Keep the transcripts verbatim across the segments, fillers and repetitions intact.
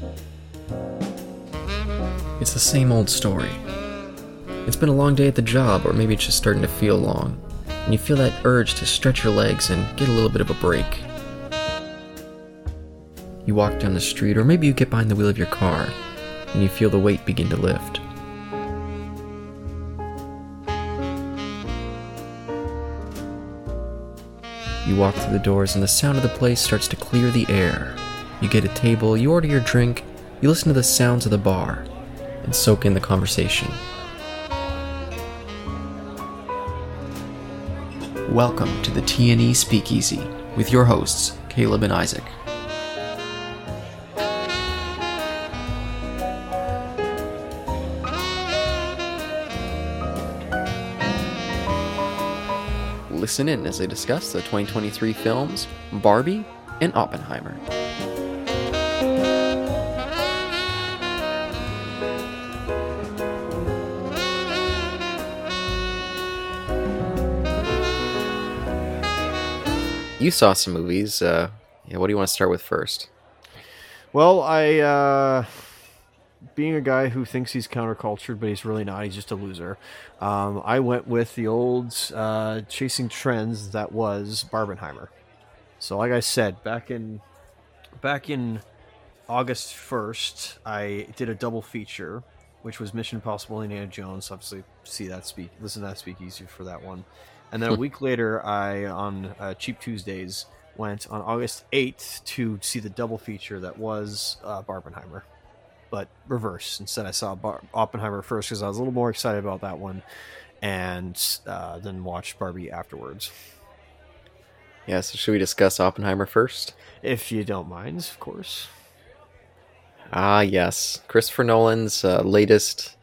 It's the same old story. It's been a long day at the job, or maybe it's just starting to feel long, and you feel that urge to stretch your legs and get a little bit of a break. You walk down the street, or maybe you get behind the wheel of your car, and you feel the weight begin to lift. You walk through the doors, and the sound of the place starts to clear the air. You get a table, you order your drink, you listen to the sounds of the bar, and soak in the conversation. Welcome to the T and E Speakeasy with your hosts, Caleb and Isaac. Listen in as they discuss the twenty twenty-three films Barbie and Oppenheimer. You saw some movies. Uh, yeah, what do you want to start with first? Well, I, uh, being a guy who thinks he's countercultured, but he's really not, he's just a loser, um, I went with the old uh, chasing trends that was Barbenheimer. So like I said, back in back in August first, I did a double feature, which was Mission Impossible and Indiana Jones. Obviously, see that speak, listen to that Speakeasy for that one. And then a week later, I, on uh, Cheap Tuesdays, went on August eighth to see the double feature that was uh, Barbenheimer. But reverse. Instead, I saw Bar- Oppenheimer first because I was a little more excited about that one, and uh, then watched Barbie afterwards. Yeah, so should we discuss Oppenheimer first? If you don't mind, of course. Ah, yes. Christopher Nolan's uh, latest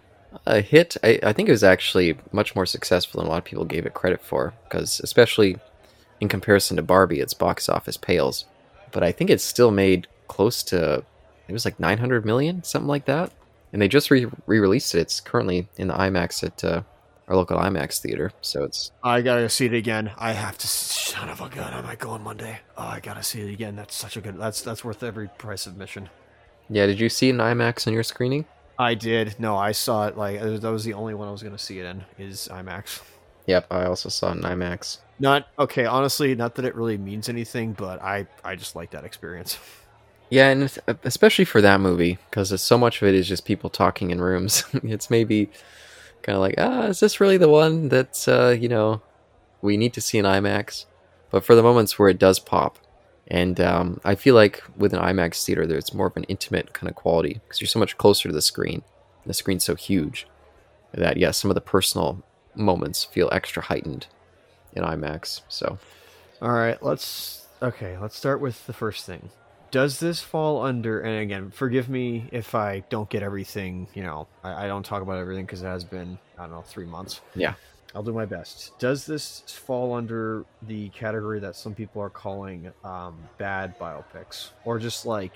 uh, hit. I, I think it was actually much more successful than a lot of people gave it credit for, because especially in comparison to Barbie, its box office pales. But I think it's still made close to, it was like nine hundred million, something like that. And they just re- re-released it. It's currently in the IMAX at uh, our local IMAX theater. So it's... I gotta see it again. I have to. Son of a gun! I might go on Monday. Oh, I gotta see it again. That's such a good. That's that's worth every price of admission. Yeah, did you see it in IMAX on your screening? I did. No, I saw it. Like that was the only one I was gonna see it in. Is IMAX. Yep, I also saw it in IMAX. Not okay. Honestly, not that it really means anything, but I I just like that experience. Yeah, and especially for that movie, because so much of it is just people talking in rooms. It's maybe kind of like, ah, is this really the one that, uh, you know, we need to see in IMAX? But for the moments where it does pop, and um, I feel like with an IMAX theater, there's more of an intimate kind of quality, because you're so much closer to the screen. The screen's so huge that, yeah, some of the personal moments feel extra heightened in IMAX. So, all right, let's okay. Let's start with the first thing. Does this fall under, and again, forgive me if I don't get everything, you know, I, I don't talk about everything because it has been, I don't know, three months. Yeah. I'll do my best. Does this fall under the category that some people are calling um, bad biopics? Or just like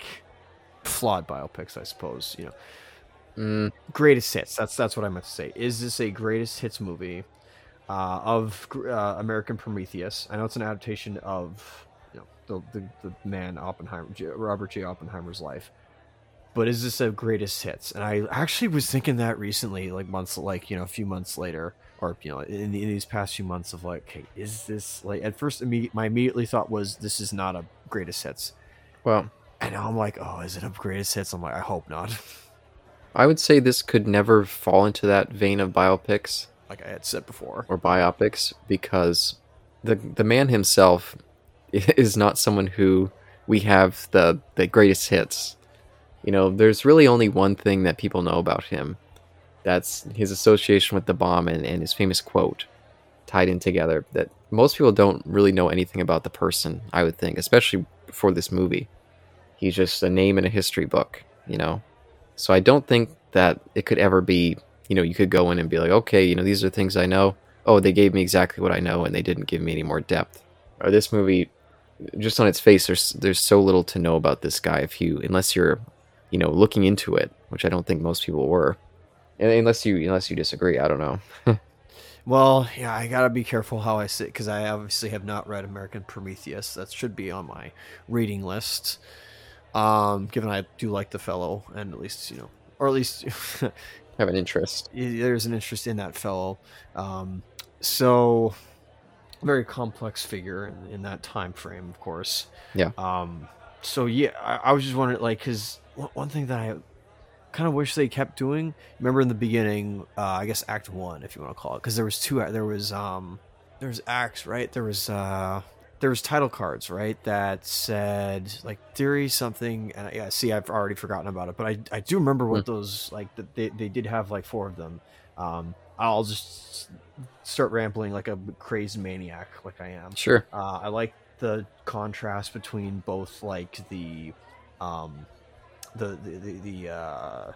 flawed biopics, I suppose, you know. Mm. Greatest hits, that's that's what I meant to say. Is this a greatest hits movie uh, of uh, American Prometheus? I know it's an adaptation of... The, the the man Oppenheimer, Robert J. Oppenheimer's life, but is this a greatest hits? And I actually was thinking that recently, like months, like you know, a few months later, or you know, in, in these past few months of like, okay, is this like? At first, immediate, my immediately thought was this is not a greatest hits. Well, and now I'm like, oh, is it a greatest hits? I'm like, I hope not. I would say this could never fall into that vein of biopics, like I had said before, or biopics, because the the man himself is not someone who we have the, the greatest hits. You know, there's really only one thing that people know about him. That's his association with the bomb and, and his famous quote tied in together. That most people don't really know anything about the person, I would think, especially for this movie. He's just a name in a history book, you know? So I don't think that it could ever be, you know, you could go in and be like, okay, you know, these are things I know. Oh, they gave me exactly what I know and they didn't give me any more depth. Or this movie... just on its face, there's there's so little to know about this guy if you unless you're, you know, looking into it, which I don't think most people were, and unless you unless you disagree, I don't know. Well, yeah, I gotta be careful how I say, because I obviously have not read American Prometheus. That should be on my reading list. Um, given I do like the fellow, and at least you know, or at least Have an interest. there's an interest in that fellow. Um, so very complex figure in, in that time frame, of course. Yeah. Um, so yeah, I, I was just wondering, like, because one thing that I kind of wish they kept doing. Remember in the beginning, uh, I guess Act One, if you want to call it, because there was two. There was um, there was acts, right? There was uh, there was title cards, right? That said like theory something. And yeah, see, I've already forgotten about it, but I I do remember what Mm. those like. They they did have like four of them. Um, I'll just start rambling like a crazed maniac, like I am. Sure. Uh, I like the contrast between both like the um the the the, the uh,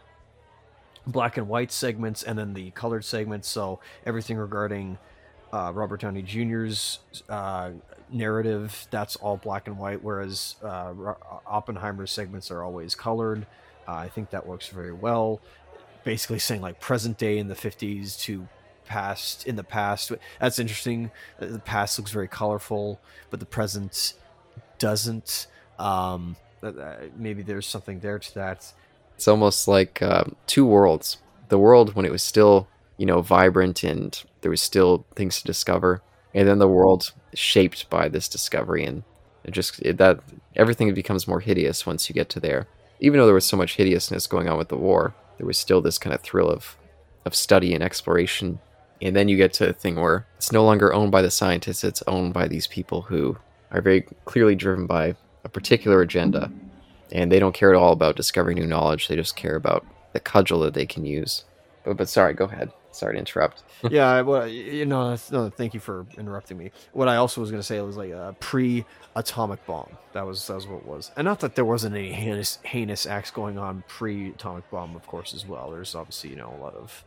black and white segments and then the colored segments. So everything regarding uh, Robert Downey Junior's uh, narrative, that's all black and white, whereas uh, Oppenheimer's segments are always colored. Uh, I think that works very well. Basically saying like present day in the fifties to past in the past. That's interesting. The past looks very colorful, but the present doesn't. Um, maybe there's something there to that. It's almost like uh, two worlds. The world when it was still, you know, vibrant and there was still things to discover, and then the world shaped by this discovery, and it just it, that everything becomes more hideous once you get to there. Even though there was so much hideousness going on with the war, there was still this kind of thrill of of study and exploration. And then you get to a thing where it's no longer owned by the scientists; it's owned by these people who are very clearly driven by a particular agenda, and they don't care at all about discovering new knowledge. They just care about the cudgel that they can use. But, but sorry, go ahead. Sorry to interrupt. Yeah, well, you know, no, thank you for interrupting me. What I also was going to say was like a pre-atomic bomb. That was that was what it was, and not that there wasn't any heinous heinous acts going on pre-atomic bomb, of course, as well. There's obviously you know a lot of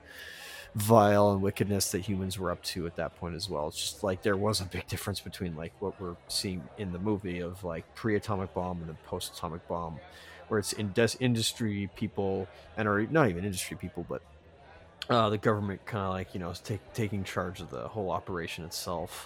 vile and wickedness that humans were up to at that point as well. It's just like there was a big difference between like what we're seeing in the movie of like pre-atomic bomb and then post-atomic bomb, where it's in des- industry people and or not even industry people, but uh, the government kind of like you know take, taking charge of the whole operation itself.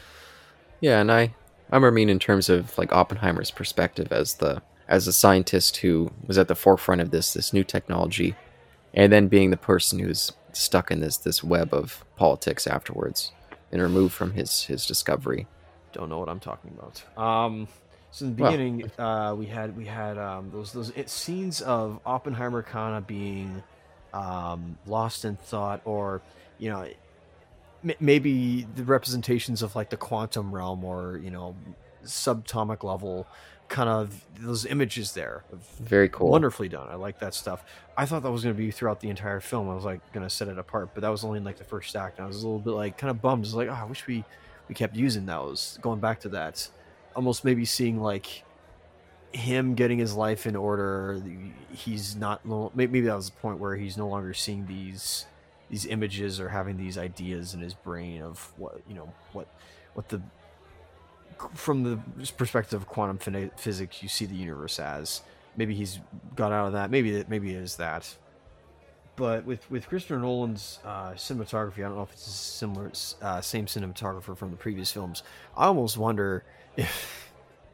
Yeah, and I I mean in terms of like Oppenheimer's perspective as the as a scientist who was at the forefront of this this new technology, and then being the person who's stuck in this this web of politics afterwards and removed from his his discovery. Don't know what I'm talking about. Um, so in the beginning, well, uh, we had we had um, those those it, scenes of Oppenheimer kind of being um, lost in thought, or you know, m- maybe the representations of like the quantum realm, or you know, subatomic level. Kind of those images there. Very cool. Wonderfully done. I like that stuff. I thought that was going to be throughout the entire film. I was like going to set it apart, but that was only in like the first act. And I was a little bit like kind of bummed. I was like, oh, I wish we, we kept using those. Going back to that, almost maybe seeing like him getting his life in order. He's not, maybe that was the point where he's no longer seeing these, these images or having these ideas in his brain of what, you know, what, what the, from the perspective of quantum physics, you see the universe as. Maybe he's got out of that. Maybe that. Maybe it is that. But with with Christopher Nolan's uh, cinematography, I don't know if it's a similar, uh, same cinematographer from the previous films. I almost wonder if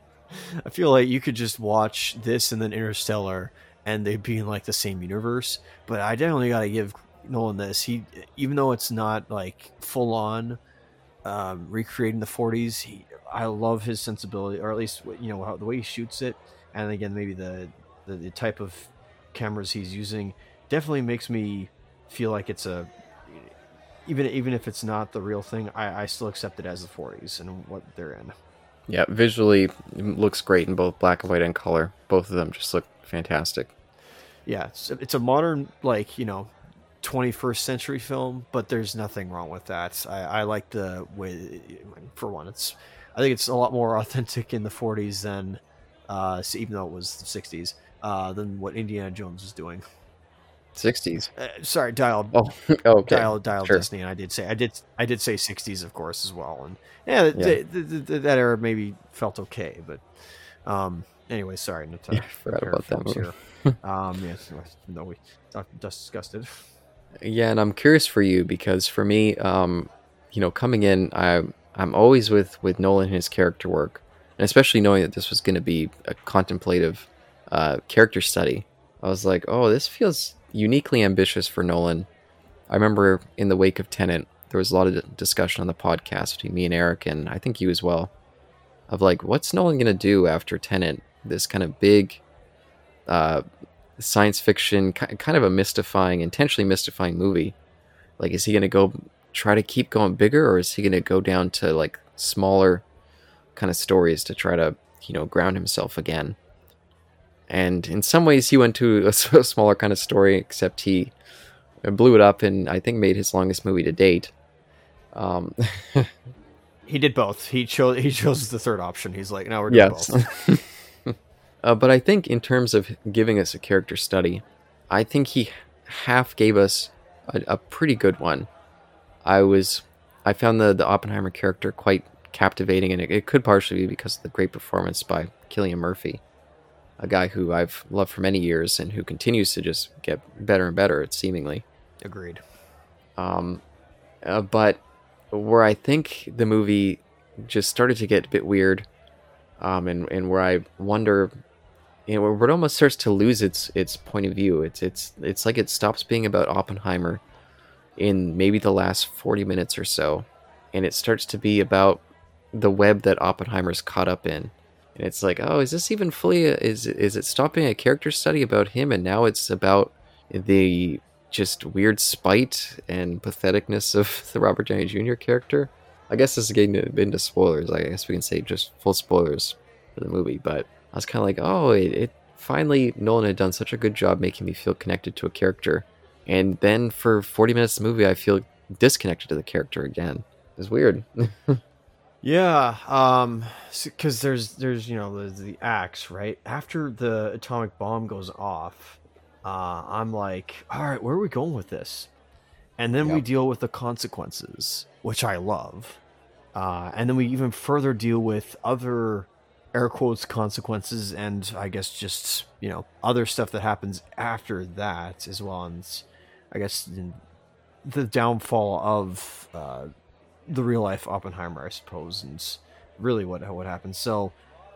I feel like you could just watch this and then Interstellar, and they'd be in like the same universe. But I definitely got to give Nolan this. He, even though it's not like full on um, recreating the forties, he. I love his sensibility, or at least you know how, the way he shoots it, and again maybe the, the the type of cameras he's using definitely makes me feel like it's a even even if it's not the real thing, I, I still accept it as the forties and what they're in. Yeah, visually it looks great in both black and white and color. Both of them just look fantastic. Yeah, it's, it's a modern like you know. twenty-first century film, but there's nothing wrong with that. I, I like the way, for one, it's I think it's a lot more authentic in the forties than, uh, even though it was the sixties, uh, than what Indiana Jones is doing. sixties. Uh, sorry, dial. Oh, okay. Dial, dial sure. Disney, and I did say I did I did say sixties, of course, as well. And yeah, Yeah. th- th- th- th- that era maybe felt okay, but um, anyway, sorry, not to Yeah, I forgot compare about that films movie. here. um, yes, no, we just discussed it. Yeah, and I'm curious for you because for me, um, you know, coming in, I I'm always with with Nolan and his character work, and especially knowing that this was going to be a contemplative uh, character study. I was like, oh, this feels uniquely ambitious for Nolan. I remember in the wake of Tenet, there was a lot of discussion on the podcast between me and Eric, and I think you as well, of like, what's Nolan going to do after Tenet? This kind of big uh, science fiction, kind of a mystifying, intentionally mystifying movie. Like, is he going to go try to keep going bigger, or is he going to go down to like smaller kind of stories to try to, you know, ground himself again? And in some ways, he went to a smaller kind of story, except he blew it up and I think made his longest movie to date. Um, he did both. He chose he chose the third option. He's like, no, we're doing yes. both. uh, but I think in terms of giving us a character study, I think he half gave us a, a pretty good one. I was, I found the, the Oppenheimer character quite captivating, and it, it could partially be because of the great performance by Cillian Murphy, a guy who I've loved for many years and who continues to just get better and better, seemingly. Agreed. Um, uh, but where I think the movie just started to get a bit weird, um, and, and where I wonder, you know, where it almost starts to lose its its point of view. It's it's it's like it stops being about Oppenheimer in maybe the last forty minutes or so, and it starts to be about the web that Oppenheimer's caught up in. And it's like, oh, is this even fully a, is is it stopping a character study about him, and now it's about the just weird spite and patheticness of the Robert Downey Junior character? I guess this is getting into spoilers. I guess we can say just full spoilers for the movie, but I was kind of like, oh, it, it finally, Nolan had done such a good job making me feel connected to a character, and then for forty minutes of the movie, I feel disconnected to the character again. It's weird. Yeah, um, because there's there's you know the, the axe, right after the atomic bomb goes off. Uh, I'm like, all right, where are we going with this? And then yep. we deal with the consequences, which I love. Uh, and then we even further deal with other air quotes consequences, and I guess just you know other stuff that happens after that as well. And I guess the downfall of. Uh, the real life Oppenheimer, I suppose, and really what what happened. So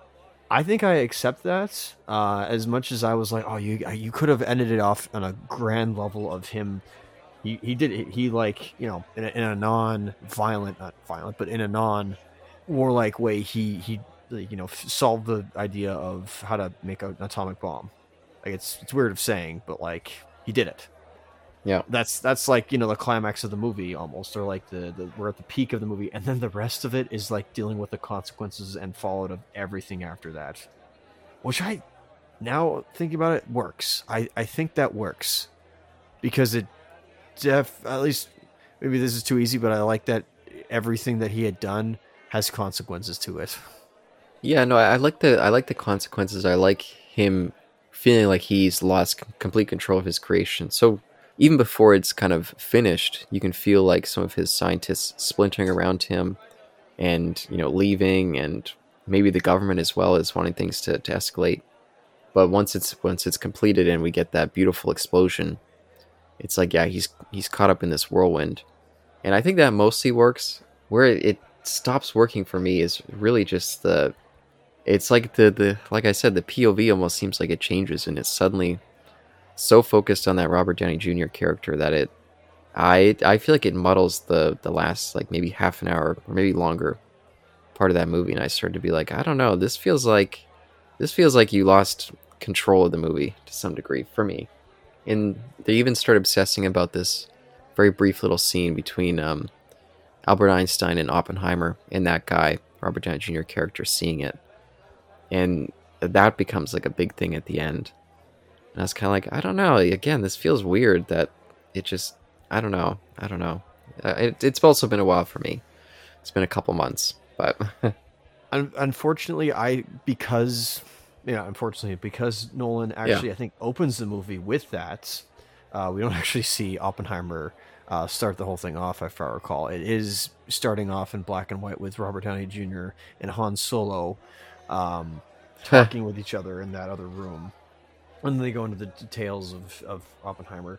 I think I accept that, uh, as much as I was like, oh, you you could have ended it off on a grand level of him. He he did he like you know in a, in a non-violent, not violent, but in a non-warlike way. He he you know solved the idea of how to make an atomic bomb. Like it's it's weird of saying, but like he did it. Yeah, that's that's like you know the climax of the movie almost, or like the, the we're at the peak of the movie, and then the rest of it is like dealing with the consequences and fallout of everything after that, which I now thinking about it works. I I think that works because it def at least maybe this is too easy, but I like that everything that he had done has consequences to it. Yeah, no, I, I like the I like the consequences. I like him feeling like he's lost complete control of his creation. So. Even before it's kind of finished, you can feel like some of his scientists splintering around him and, you know, leaving, and maybe the government as well is wanting things to, to escalate. But once it's once it's completed and we get that beautiful explosion, it's like, yeah, he's he's caught up in this whirlwind. And I think that mostly works. Where it, it stops working for me is really just the it's like the, the like I said, the P O V almost seems like it changes, and it's suddenly so focused on that Robert Downey Junior character that it, I I feel like it muddles the the last like maybe half an hour or maybe longer part of that movie, and I started to be like, I don't know, this feels like this feels like you lost control of the movie to some degree for me. And they even started obsessing about this very brief little scene between um, Albert Einstein and Oppenheimer, and that guy Robert Downey Junior character seeing it, and that becomes like a big thing at the end. And I was kind of like, I don't know. Again, this feels weird that it just, I don't know. I don't know. Uh, it, it's also been a while for me. It's been a couple months, but. Unfortunately, I, because, yeah, unfortunately, because Nolan actually, yeah. I think, opens the movie with that, uh, we don't actually see Oppenheimer uh, start the whole thing off, if I recall. It is starting off in black and white with Robert Downey Junior and Han Solo um, talking with each other in that other room. And then they go into the details of, of Oppenheimer.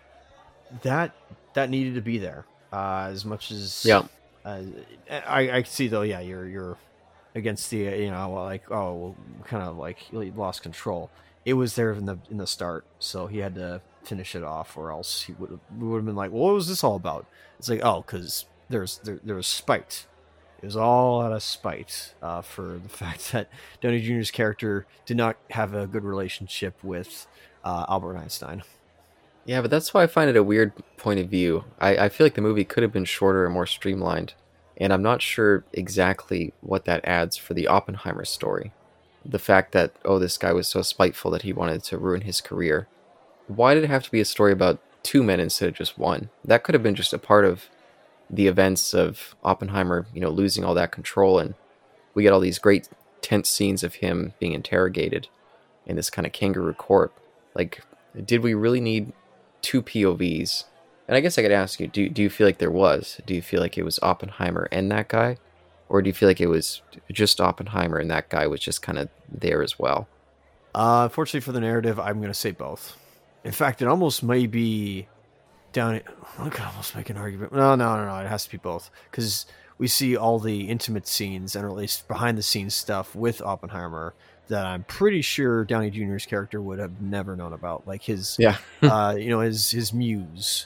That that needed to be there, uh, as much as yeah. Uh, I I see though. Yeah, you're you're against the you know like oh well, kind of like lost control. it was there in the in the start, so he had to finish it off, or else he would have would have been like, well, "What was this all about?" It's like, oh, because there's there, there was spite. It was all out of spite uh, for the fact that Downey Junior's character did not have a good relationship with uh, Albert Einstein. Yeah, but that's why I find it a weird point of view. I, I feel like the movie could have been shorter and more streamlined, and I'm not sure exactly what that adds for the Oppenheimer story. The fact that, oh, this guy was so spiteful that he wanted to ruin his career. Why did it have to be a story about two men instead of just one? That could have been just a part of the events of Oppenheimer, you know, losing all that control, and we get all these great tense scenes of him being interrogated in this kind of kangaroo court. Like, did we really need two P O Vs? And I guess I could ask you, do, do you feel like there was? Do you feel like it was Oppenheimer and that guy? Or do you feel like it was just Oppenheimer and that guy was just kind of there as well? Uh, unfortunately for the narrative, I'm going to say both. In fact, it almost may be down. I could almost make an argument. No, no, no, no. It has to be both, because we see all the intimate scenes, and at least behind the scenes stuff with Oppenheimer that I'm pretty sure Downey Junior's character would have never known about, like his, Yeah. uh, you know, his his muse,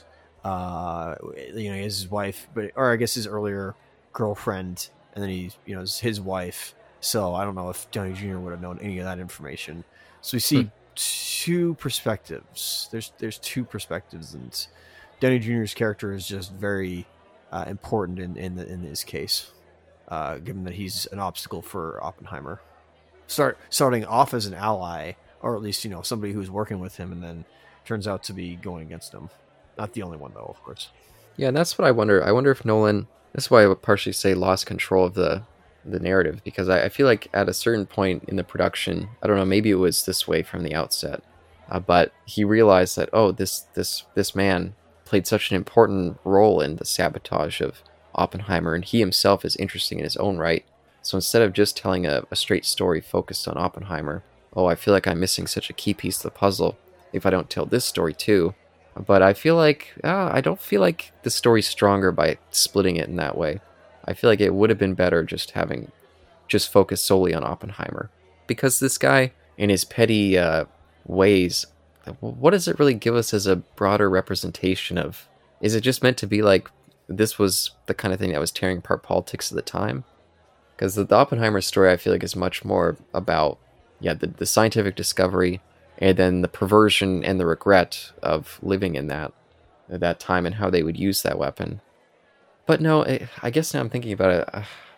uh, you know, his wife, but or I guess his earlier girlfriend, and then he, you know, his, his wife. So I don't know if Downey Junior would have known any of that information. So we see. Hmm. Two perspectives. There's there's two perspectives, and Downey Junior's character is just very uh, important in in, the, in this case, uh, given that he's an obstacle for Oppenheimer. Start starting off as an ally, or at least you know somebody who's working with him, and then turns out to be going against him. Not the only one though, of course. Yeah, and that's what I wonder. I wonder if Nolan. That's why I would partially say lost control of the. the narrative, because I, I feel like at a certain point in the production, I don't know, maybe it was this way from the outset, uh, but he realized that, oh, this this this man played such an important role in the sabotage of Oppenheimer, and he himself is interesting in his own right. So instead of just telling a, a straight story focused on Oppenheimer, oh, I feel like I'm missing such a key piece of the puzzle if I don't tell this story too. But I feel like uh, I don't feel like the story's stronger by splitting it in that way. I feel like it would have been better just having just focused solely on Oppenheimer, because this guy in his petty uh, ways, what does it really give us as a broader representation of? Is it just meant to be like this was the kind of thing that was tearing apart politics at the time? Because the, the Oppenheimer story, I feel like, is much more about yeah the, the scientific discovery, and then the perversion and the regret of living in that at that time and how they would use that weapon. But no, I guess now I'm thinking about it.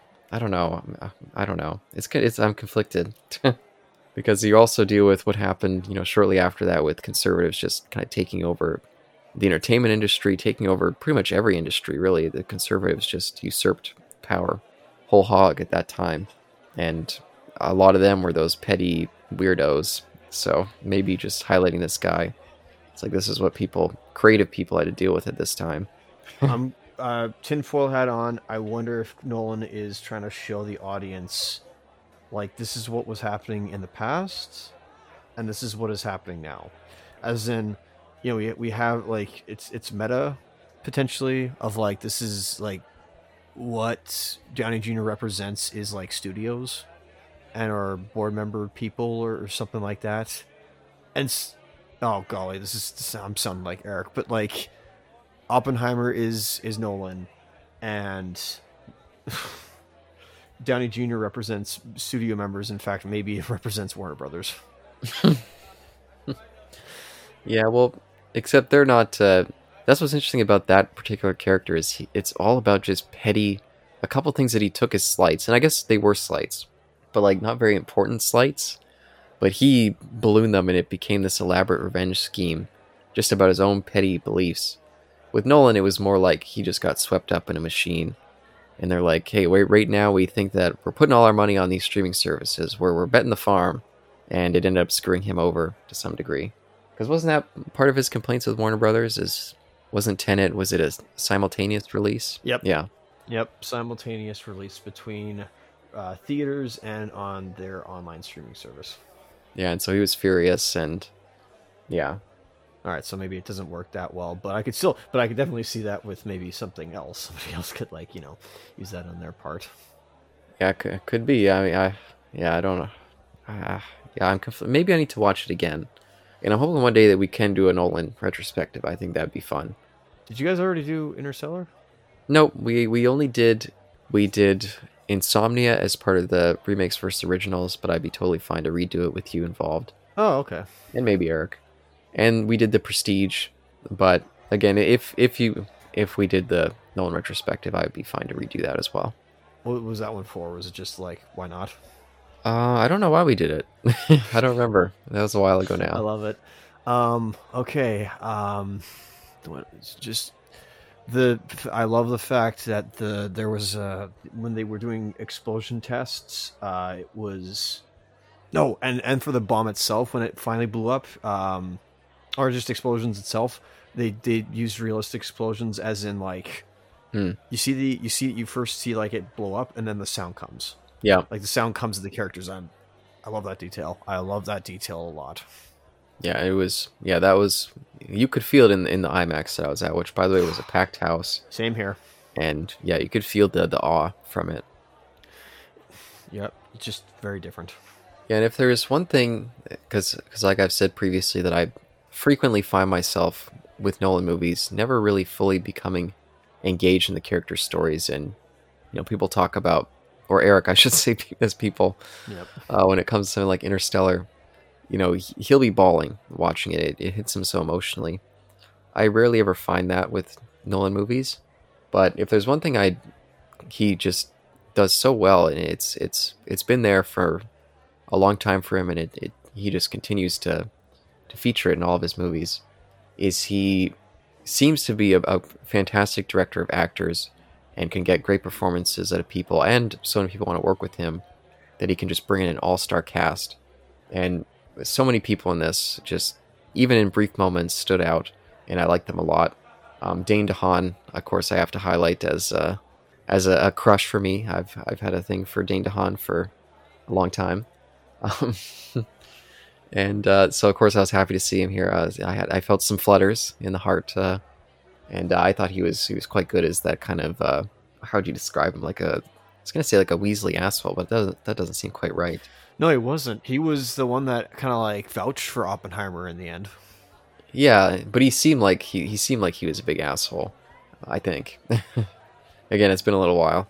I don't know. I don't know. It's it's I'm conflicted because you also deal with what happened, you know, shortly after that with conservatives just kind of taking over the entertainment industry, taking over pretty much every industry. Really, the conservatives just usurped power whole hog at that time, and a lot of them were those petty weirdos. So maybe just highlighting this guy, it's like this is what people, creative people, had to deal with at this time. um. Uh, tinfoil hat on. I wonder if Nolan is trying to show the audience, like, this is what was happening in the past, and this is what is happening now. As in, you know, we we have like it's it's meta potentially of like this is like what Downey Junior represents is like studios and our board member people or, or something like that. And oh golly, this is this, I'm sounding like Eric, but like. Oppenheimer is is Nolan, and Downey Junior represents studio members. In fact, maybe it represents Warner Brothers. Yeah, well, except they're not. Uh, that's what's interesting about that particular character is he, it's all about just petty. A couple things that he took as slights, and I guess they were slights, but like not very important slights. But he ballooned them, and it became this elaborate revenge scheme, just about his own petty beliefs. With Nolan, it was more like he just got swept up in a machine. And they're like, hey, wait, right now we think that we're putting all our money on these streaming services where we're betting the farm. And it ended up screwing him over to some degree. Because wasn't that part of his complaints with Warner Brothers? Is Wasn't Tenet, was it a simultaneous release? Yep. Yeah. Yep, simultaneous release between uh, theaters and on their online streaming service. Yeah, and so he was furious, and yeah. All right, so maybe it doesn't work that well, but I could still, but I could definitely see that with maybe something else. Somebody else could like, you know, use that on their part. Yeah, it could be. I mean, I, yeah, I don't know. Uh, yeah, I'm conf- maybe I need to watch it again. And I'm hoping one day that we can do a Nolan retrospective. I think that'd be fun. Did you guys already do Interstellar? Nope, we we only did we did Insomnia as part of the remakes versus originals, but I'd be totally fine to redo it with you involved, Oh, okay. and maybe Eric. And we did the Prestige, but again, if if you if we did the Nolan retrospective, I'd be fine to redo that as well. What was that one for? Was it just like, why not? Uh, I don't know why we did it. I don't remember. That was a while ago I now. love it. Um, okay. Um, what- it's just the I love the fact that the there was uh when they were doing explosion tests, uh, it was no, and and for the bomb itself when it finally blew up, um, or just explosions itself, they did use realistic explosions, as in like Hmm. you see the you see you first see like it blow up, and then the sound comes. Yeah, Like the sound comes to the characters. I'm, I love that detail. I love that detail a lot. yeah, it was. Yeah, that was. You could feel it in in the IMAX that I was at, which, by the way, was a packed house. Same here. And yeah, you could feel the the awe from it. Yep, just very different. Yeah, and if there is one thing, because because like I've said previously, that I frequently find myself with Nolan movies never really fully becoming engaged in the character stories, and you know, people talk about, or Eric, I should say, as people, Yep. uh, when it comes to something like Interstellar, you know, he- he'll be bawling watching it. it. It hits him so emotionally. I rarely ever find that with Nolan movies, but if there's one thing I he just does so well, and it's it's it's been there for a long time for him, and it, it he just continues to to feature it in all of his movies, is he seems to be a, a fantastic director of actors and can get great performances out of people, and so many people want to work with him that he can just bring in an all-star cast. And so many people in this just, even in brief moments, stood out, and I like them a lot. Um, Dane DeHaan, of course, I have to highlight as uh, as a, a crush for me. I've I've had a thing for Dane DeHaan for a long time. Um, and uh, so, of course, I was happy to see him here. I, was, I had I felt some flutters in the heart, uh, and uh, I thought he was he was quite good as that kind of uh, how would you describe him? Like a I was gonna say like a Weasley asshole, but that doesn't, that doesn't seem quite right. No, he wasn't. He was the one that kind of like vouched for Oppenheimer in the end. Yeah, but he seemed like he, he seemed like he was a big asshole, I think. Again, it's been a little while.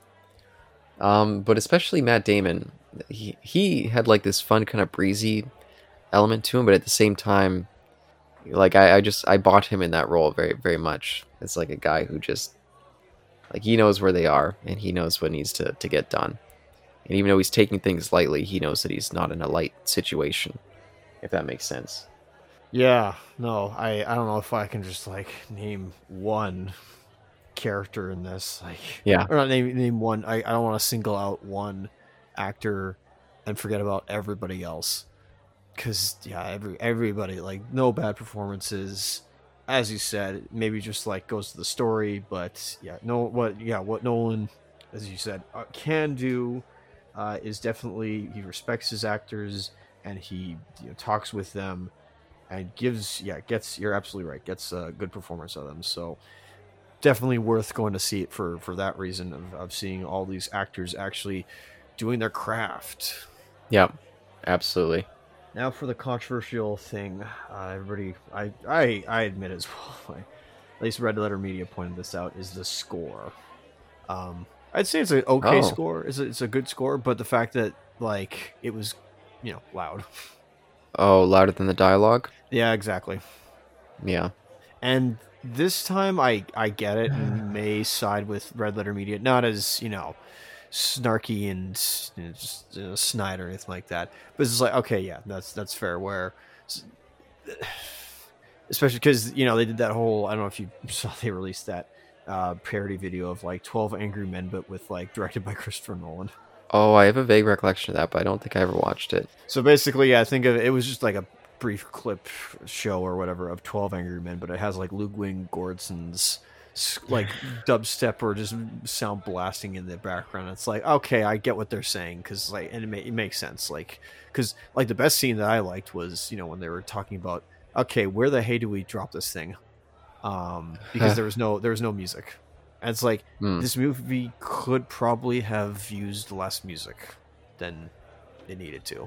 Um, but especially Matt Damon, he he had like this fun kind of breezy element to him, but at the same time, like I, I just I bought him in that role very very much. It's like a guy who just like he knows where they are and he knows what needs to to get done. And even though he's taking things lightly, he knows that he's not in a light situation, if that makes sense. Yeah, no, I, I don't know if I can just like name one character in this, like Yeah. or not name name one. I, I don't want to single out one actor and forget about everybody else, because yeah, every everybody like no bad performances, as you said. Maybe just like goes to the story, but yeah, no what yeah what Nolan, as you said, uh, can do uh, is definitely he respects his actors and he you know, talks with them and gives yeah gets you're absolutely right gets a good performance of them. So definitely worth going to see it for for that reason of, of seeing all these actors actually doing their craft. Yeah, absolutely. Now for the controversial thing, uh, everybody I, I I admit as well, I, at least Red Letter Media pointed this out, is the score. um I'd say it's an okay Oh. score. It's a, it's a good score, but the fact that like it was you know loud. Oh, louder than the dialogue? Yeah, exactly. Yeah. And this time I I get it and may side with Red Letter Media, not as, you know, snarky and you know, just you know, snide or anything like that. But it's just like, okay, yeah, that's that's fair. Where, especially because you know they did that whole, I don't know if you saw, they released that uh, parody video of like twelve Angry Men, but with like directed by Christopher Nolan. Oh, I have a vague recollection of that, but I don't think I ever watched it. So basically, yeah, I think of it was just like a brief clip show or whatever of twelve Angry Men, but it has like Ludwig Göransson's like dubstep or just sound blasting in the background. It's like, okay, I get what they're saying, because like, and it, ma- it makes sense, like, because like the best scene that I liked was, you know, when they were talking about, okay, where the hey do we drop this thing, um because there was no there was no music, and it's like Hmm. this movie could probably have used less music than it needed to.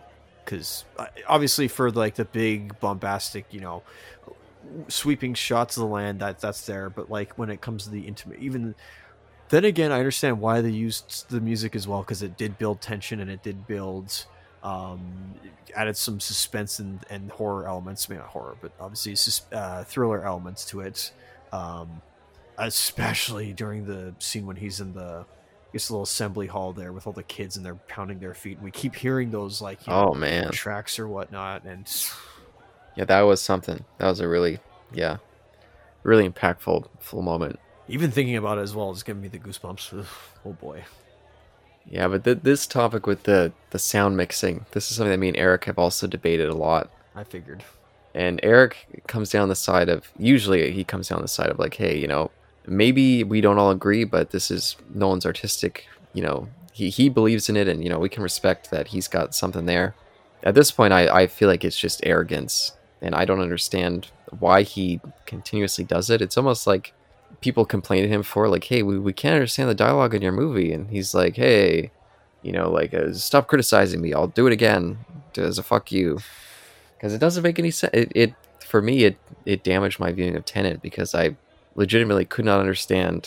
because obviously for like the big bombastic, you know, sweeping shots of the land, that that's there. But like when it comes to the intimate, even then again, I understand why they used the music as well, because it did build tension and it did build, um, added some suspense and, and horror elements. I mean, not horror, but obviously sus- uh, thriller elements to it. Um, especially during the scene when he's in the this little assembly hall there with all the kids and they're pounding their feet, and we keep hearing those like you Oh know man, tracks or whatnot, and yeah, that was something. That was a really, yeah, really impactful full moment. even thinking about it as well is giving me the goosebumps. Ugh, oh boy. Yeah, but th- this topic with the the sound mixing, this is something that me and Eric have also debated a lot. I figured. And Eric comes down the side of, usually he comes down the side of like, hey, you know, maybe we don't all agree, but this is Nolan's artistic, you know, he, he believes in it, and, you know, we can respect that he's got something there. At this point, I, I feel like it's just arrogance, and I don't understand why he continuously does it. It's almost like people complain to him for like, hey, we, we can't understand the dialogue in your movie. And he's like, hey, you know, like, uh, stop criticizing me. I'll do it again as a fuck you. Because it doesn't make any sense. It, it for me, it it damaged my viewing of Tenet because I legitimately could not understand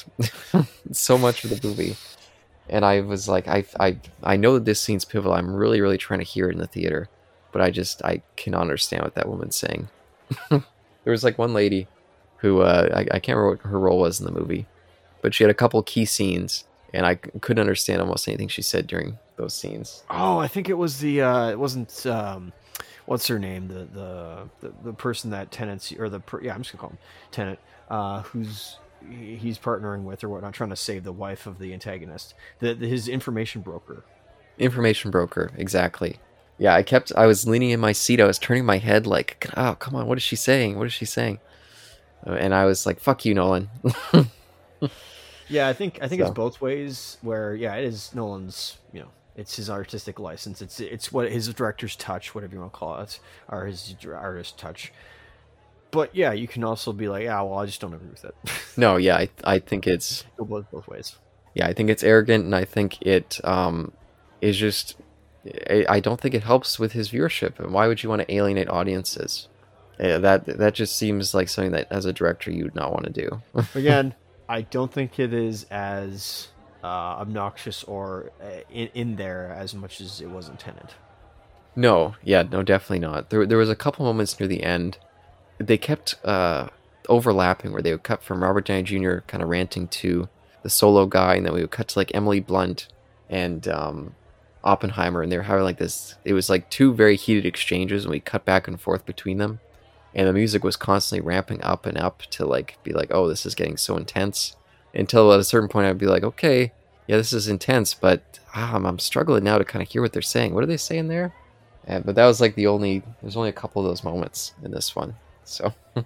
so much of the movie, and I was like, I I I know that this scene's pivotal. I'm really really trying to hear it in the theater, but I just I cannot understand what that woman's saying. There was like one lady who uh, I I can't remember what her role was in the movie, but she had a couple key scenes, and I couldn't understand almost anything she said during those scenes. Oh, I think it was the uh it wasn't um what's her name, the the the, the person that Tenant's or the per, yeah I'm just gonna call him Tenant, uh who's he's partnering with or whatnot, trying to save the wife of the antagonist, the, the his information broker. Information broker, exactly. Yeah, I kept I was leaning in my seat, I was turning my head like, oh come on, what is she saying, what is she saying? Uh, and I was like, fuck you, Nolan. Yeah, I think I think So. it's both ways. Where yeah, it is Nolan's. You know, it's his artistic license. It's it's what his director's touch, whatever you want to call it, or his artist touch. But yeah, you can also be like, yeah, well, I just don't agree with it. No, yeah, I I think it's Go both both ways. yeah, I think it's arrogant, and I think it um is just I, I don't think it helps with his viewership. And why would you want to alienate audiences? Yeah, that that just seems like something that as a director you would not want to do. Again, I don't think it is as uh, obnoxious or uh, in, in there as much as it was intended. No, yeah, no, definitely not. There there was a couple moments near the end. They kept uh overlapping where they would cut from Robert Downey Junior kind of ranting to the Solo guy, and then we would cut to like Emily Blunt and um Oppenheimer, and they were having like this, it was like two very heated exchanges, and we cut back and forth between them, and the music was constantly ramping up and up to like be like, oh, this is getting so intense, until at a certain point I'd be like, okay, yeah, this is intense, but ah, I'm, I'm struggling now to kind of hear what they're saying. What are they saying there? And, but that was like the only, there's only a couple of those moments in this one, so uh,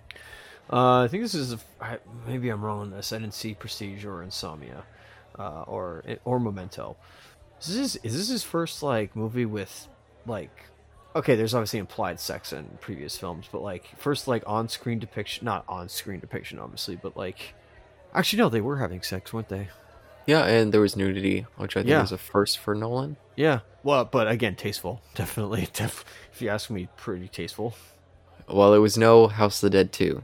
I think this is a, I, maybe I'm wrong on this. I didn't see Prestige or Insomnia, uh, or or Memento. Is this is this his first like movie with like, okay, there's obviously implied sex in previous films, but like first like on-screen depiction, not on-screen depiction obviously, but like actually no, they were having sex, weren't they? yeah, and there was nudity, which I think Yeah. was a first for Nolan. Yeah. Well, but again, tasteful. Definitely. Def- if you ask me, pretty tasteful. Well, it was no House of the Dead two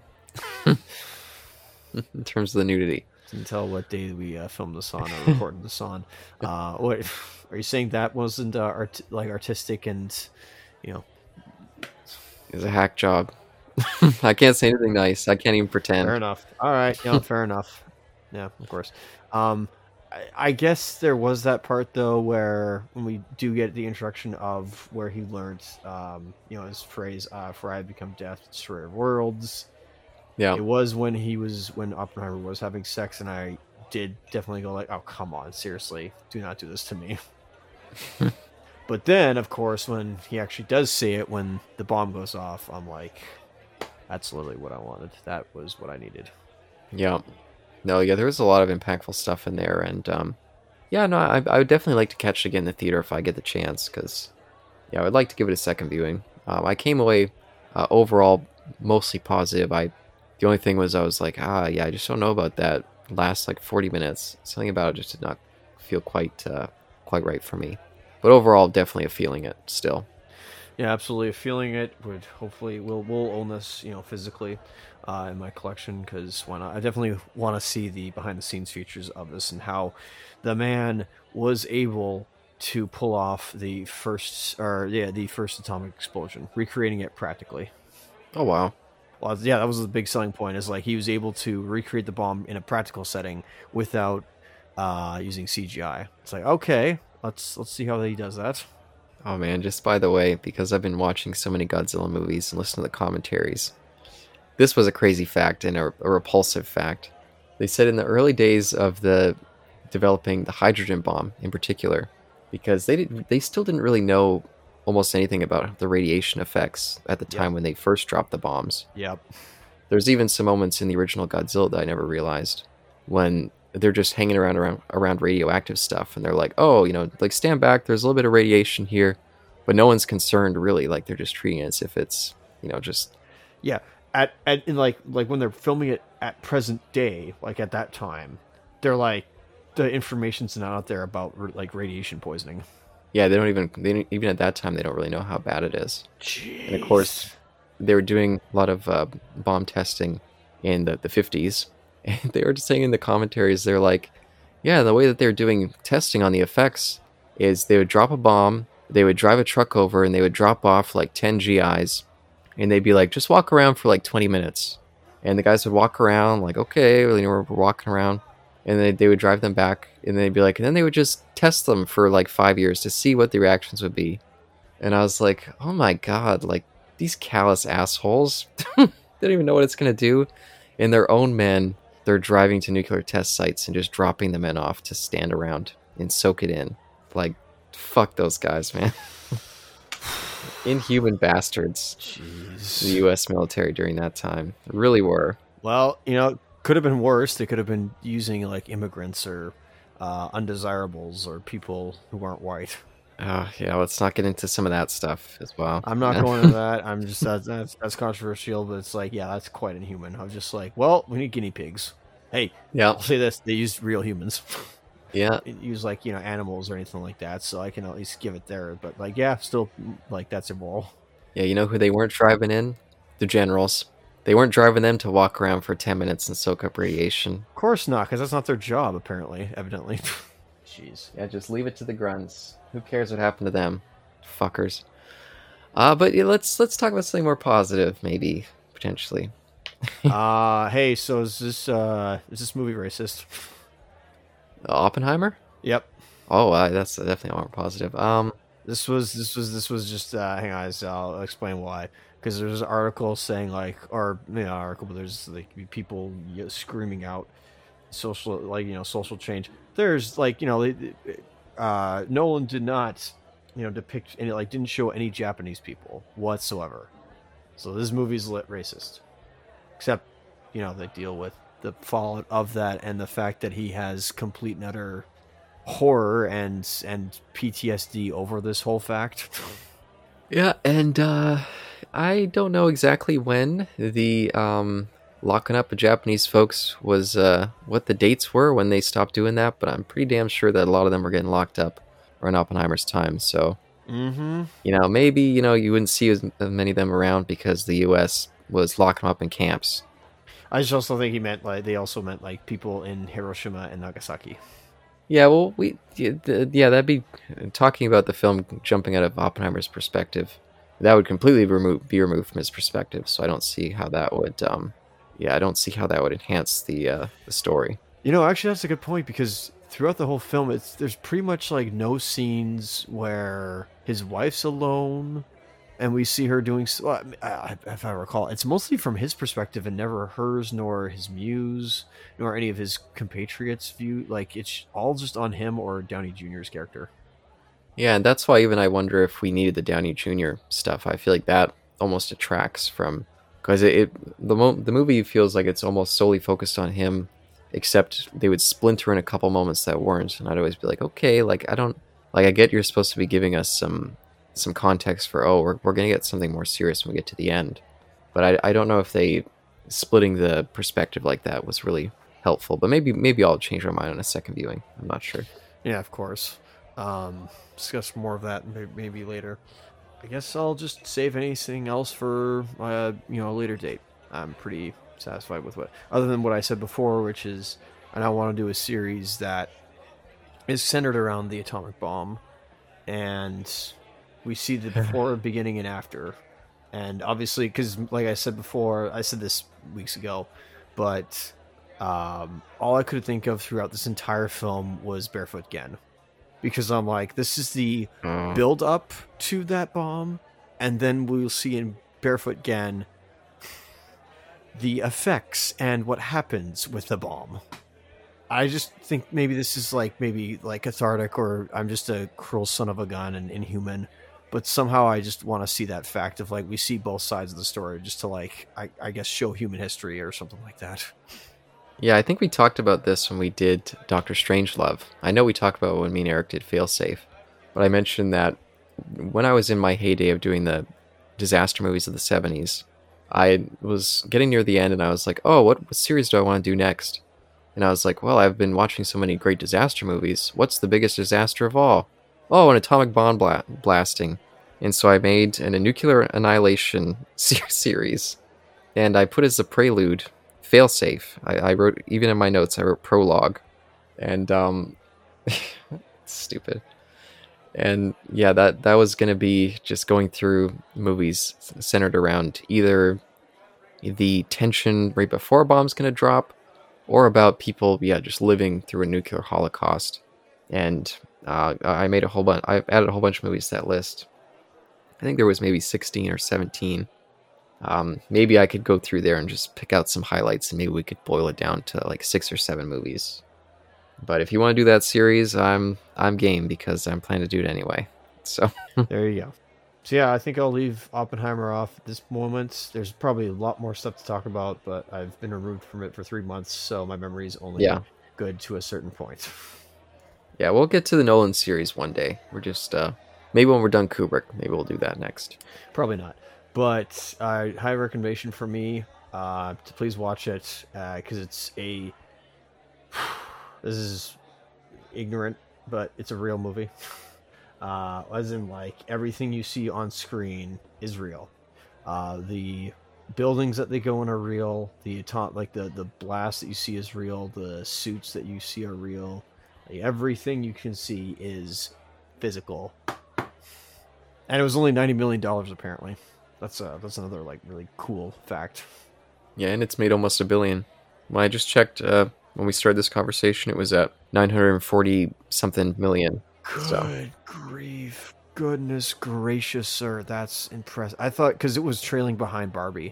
in terms of the nudity. Didn't tell what day we uh, filmed this on or recorded this on. Uh, what are you saying that wasn't uh, art- like artistic and, you know? It was a hack job. I can't say anything nice. I can't even pretend. Fair enough. All right. Yeah, fair enough. Yeah, of course. Um, I, I guess there was that part though where when we do get the introduction of where he learned, um, you know, his phrase, uh, "For I have become death, destroyer of worlds." Yeah. It was when he was when Oppenheimer was having sex, and I did definitely go like, "Oh, come on, seriously, do not do this to me." But then, of course, when he actually does say it, when the bomb goes off, I'm like, "That's literally what I wanted. That was what I needed." Yeah. No, yeah, there was a lot of impactful stuff in there, and um, yeah, no, I, I would definitely like to catch it again in the theater if I get the chance, because yeah, I would like to give it a second viewing. Um, I came away uh, overall mostly positive. I the only thing was I was like, ah, yeah, I just don't know about that last like forty minutes. Something about it just did not feel quite uh, quite right for me. But overall, definitely a feeling it still. Yeah, absolutely. Feeling it would hopefully we'll we'll own this, you know, physically uh, in my collection because why not? I definitely want to see the behind the scenes features of this and how the man was able to pull off the first or yeah the first atomic explosion, recreating it practically. Oh wow. Well, yeah, that was the big selling point. Is like he was able to recreate the bomb in a practical setting without uh, using C G I. It's like okay, let's let's see how he does that. Oh man, just by the way, because I've been watching so many Godzilla movies and listening to the commentaries, this was a crazy fact and a, a repulsive fact. They said in the early days of the developing the hydrogen bomb in particular, because they did, they still didn't really know almost anything about the radiation effects at the time Yep. when they first dropped the bombs. Yep. There's even some moments in the original Godzilla that I never realized when they're just hanging around around around radioactive stuff and they're like, "Oh, you know, like stand back, there's a little bit of radiation here." But no one's concerned really, like they're just treating it as if it's, you know, just Yeah, at at in like like when they're filming it at present day, like at that time, they're like the information's not out there about like radiation poisoning. yeah, they don't even they don't, even at that time they don't really know how bad it is. And of Jeez. course, they were doing a lot of uh, bomb testing in the, the fifties. And they were just saying in the commentaries, they're like, yeah, the way that they're doing testing on the effects is they would drop a bomb, they would drive a truck over, and they would drop off like ten G Is. And they'd be like, just walk around for like twenty minutes. And the guys would walk around, like, okay, you know, we're, we're walking around. And then they would drive them back. And they'd be like, and then they would just test them for like five years to see what the reactions would be. And I was like, oh my god, like these callous assholes, they don't even know what it's going to do. And their own men, they're driving to nuclear test sites and just dropping the men off to stand around and soak it in. Like, fuck those guys, man. Inhuman bastards. Jeez. The U S military during that time really were. Well, you know, could have been worse. They could have been using like immigrants or uh, undesirables or people who aren't white. Uh, yeah, let's not get into some of that stuff as well. I'm not going into that. I'm just that's, that's that's controversial, but it's like, yeah, that's quite inhuman. I'm just like, well, we need guinea pigs. Hey, Yeah, I'll say this: they used real humans. yeah. They use like you know animals or anything like that, so I can at least give it there. But like, yeah, still like that's immoral. Yeah, you know who they weren't driving in? The generals. They weren't driving them to walk around for ten minutes and soak up radiation. Of course not, because that's not their job. Apparently, evidently. Jeez. Yeah, just leave it to the grunts. Who cares what happened to them? Fuckers. Uh, but yeah, let's let's talk about something more positive, maybe, potentially. uh hey, so is this uh is this movie racist? Oppenheimer? Yep. Oh, uh, that's definitely more positive. Um, This was this was this was just uh hang on, so I'll explain why. Because there's an article saying like, or you know, article, but there's like people you know, screaming out social, like you know, social change. There's like you know, they- uh, Nolan did not, you know, depict any like didn't show any Japanese people whatsoever. So this movie's lit racist, except you know they deal with the fallout of that and the fact that he has complete and utter horror and and P T S D over this whole fact. yeah, and uh, I don't know exactly when the um, locking up of Japanese folks was, uh, what the dates were when they stopped doing that, but I'm pretty damn sure that a lot of them were getting locked up around Oppenheimer's time, so... Mm-hmm. You know, maybe, you know, you wouldn't see as many of them around because the U S was locking them up in camps. I just also think he meant like they also meant like people in Hiroshima and Nagasaki. Yeah, well, we, yeah, th- yeah, that'd be talking about the film jumping out of Oppenheimer's perspective. That would completely remove be removed from his perspective. So I don't see how that would, um, yeah, I don't see how that would enhance the uh, the story. You know, actually, that's a good point because throughout the whole film, it's there's pretty much like no scenes where his wife's alone, and we see her doing. s- Well, I- I- if I recall, it's mostly from his perspective and never hers, nor his muse, nor any of his compatriots' view. Like it's all just on him or Downey Junior's character. Yeah, and that's why even I wonder if we needed the Downey Junior stuff. I feel like that almost detracts from because it, it the mo- the movie feels like it's almost solely focused on him, except they would splinter in a couple moments that weren't, and I'd always be like, okay, like I don't like I get you're supposed to be giving us some some context for oh we're we're gonna get something more serious when we get to the end, but I I don't know if they splitting the perspective like that was really helpful. But maybe maybe I'll change my mind on a second viewing. I'm not sure. Yeah, of course. Um, discuss more of that may- maybe later. I guess I'll just save anything else for uh, you know a later date. I'm pretty satisfied with what, other than what I said before, which is I now want to do a series that is centered around the atomic bomb, and we see the before, beginning, and after. And obviously, because like I said before, I said this weeks ago, but um, all I could think of throughout this entire film was Barefoot Gen. Because I'm like, this is the Oh. build up to that bomb, and then we'll see in Barefoot Gen the effects and what happens with the bomb. I just think maybe this is like maybe like cathartic, or I'm just a cruel son of a gun and inhuman. But somehow I just want to see that fact of like we see both sides of the story, just to like I, I guess show human history or something like that. Yeah, I think we talked about this when we did Doctor Strangelove. I know we talked about it when me and Eric did Failsafe, but I mentioned that when I was in my heyday of doing the disaster movies of the seventies, I was getting near the end and I was like, oh, what, what series do I want to do next? And I was like, well, I've been watching so many great disaster movies. What's the biggest disaster of all? Oh, an atomic bomb bla- blasting. And so I made an, a nuclear annihilation ser- series, and I put as a prelude Failsafe. I, I wrote, even in my notes, I wrote prologue. And, um, stupid. And yeah, that, that was going to be just going through movies centered around either the tension right before a bomb's going to drop, or about people, yeah, just living through a nuclear holocaust. And uh, I made a whole bunch, I added a whole bunch of movies to that list. I think there was maybe sixteen or seventeen. Um, maybe I could go through there and just pick out some highlights, and maybe we could boil it down to like six or seven movies. But if you want to do that series, I'm I'm game, because I'm planning to do it anyway. So There you go. So yeah, I think I'll leave Oppenheimer off at this moment. There's probably a lot more stuff to talk about, but I've been removed from it for three months, so my memory is only yeah, good to a certain point. yeah, we'll get to the Nolan series one day. We're just uh, maybe when we're done Kubrick, maybe we'll do that next. Probably not. But uh, high recommendation for me uh, to please watch it, because uh, it's a... This is ignorant, but it's a real movie. Uh, as in, like, everything you see on screen is real. Uh, the buildings that they go in are real. The atom- like the, the blast that you see is real. The suits that you see are real. Like, everything you can see is physical. And it was only ninety million dollars, apparently. That's uh, that's another like really cool fact. Yeah, and it's made almost a billion. When I just checked, uh, when we started this conversation, it was at nine hundred forty something million. Good So. grief. Goodness gracious, sir. That's impressive. I thought, because it was trailing behind Barbie.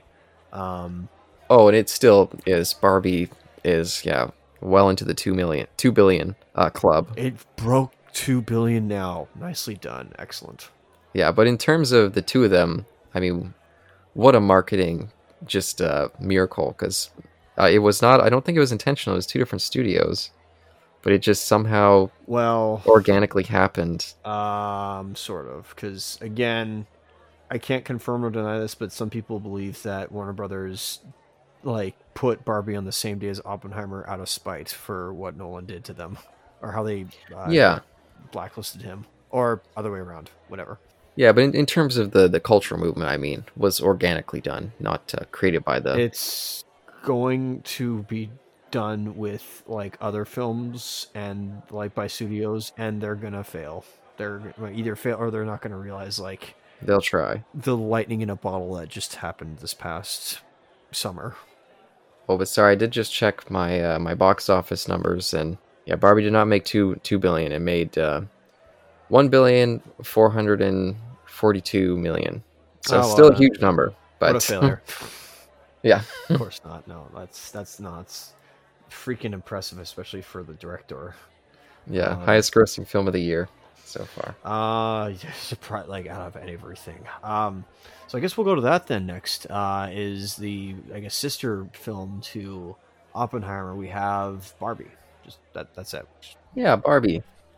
Um, Oh, and it still is. Barbie is, yeah, well into the two million, two billion uh, club. it broke two billion now. Nicely done. Excellent. Yeah, but in terms of the two of them, I mean, what a marketing just uh, miracle, because uh, it was not, I don't think it was intentional. It was two different studios, but it just somehow Well, organically happened. um, sort of. Because, again, I can't confirm or deny this, but some people believe that Warner Brothers, like, put Barbie on the same day as Oppenheimer out of spite for what Nolan did to them. Or how they uh, Yeah. blacklisted him. Or other way around. Whatever. Yeah, but in, in terms of the, the cultural movement, I mean, was organically done, not uh, created by the... It's going to be done with like other films and like by studios, and they're gonna fail. They're gonna either fail or they're not gonna realize like They'll try. the lightning in a bottle that just happened this past summer. Oh, but sorry, I did just check my uh, my box office numbers, and yeah, Barbie did not make two two billion. It made uh, one billion four hundred and forty two million. So Oh, it's still uh, a huge number, but What a failure. yeah, Of course not. No, that's that's not it's freaking impressive, especially for the director. yeah, Um, highest grossing film of the year so far. Uh, surprise, like out of everything. Um, so I guess we'll go to that then next. Uh, is the I guess sister film to Oppenheimer? We have Barbie. Just that. That's it. Yeah, Barbie.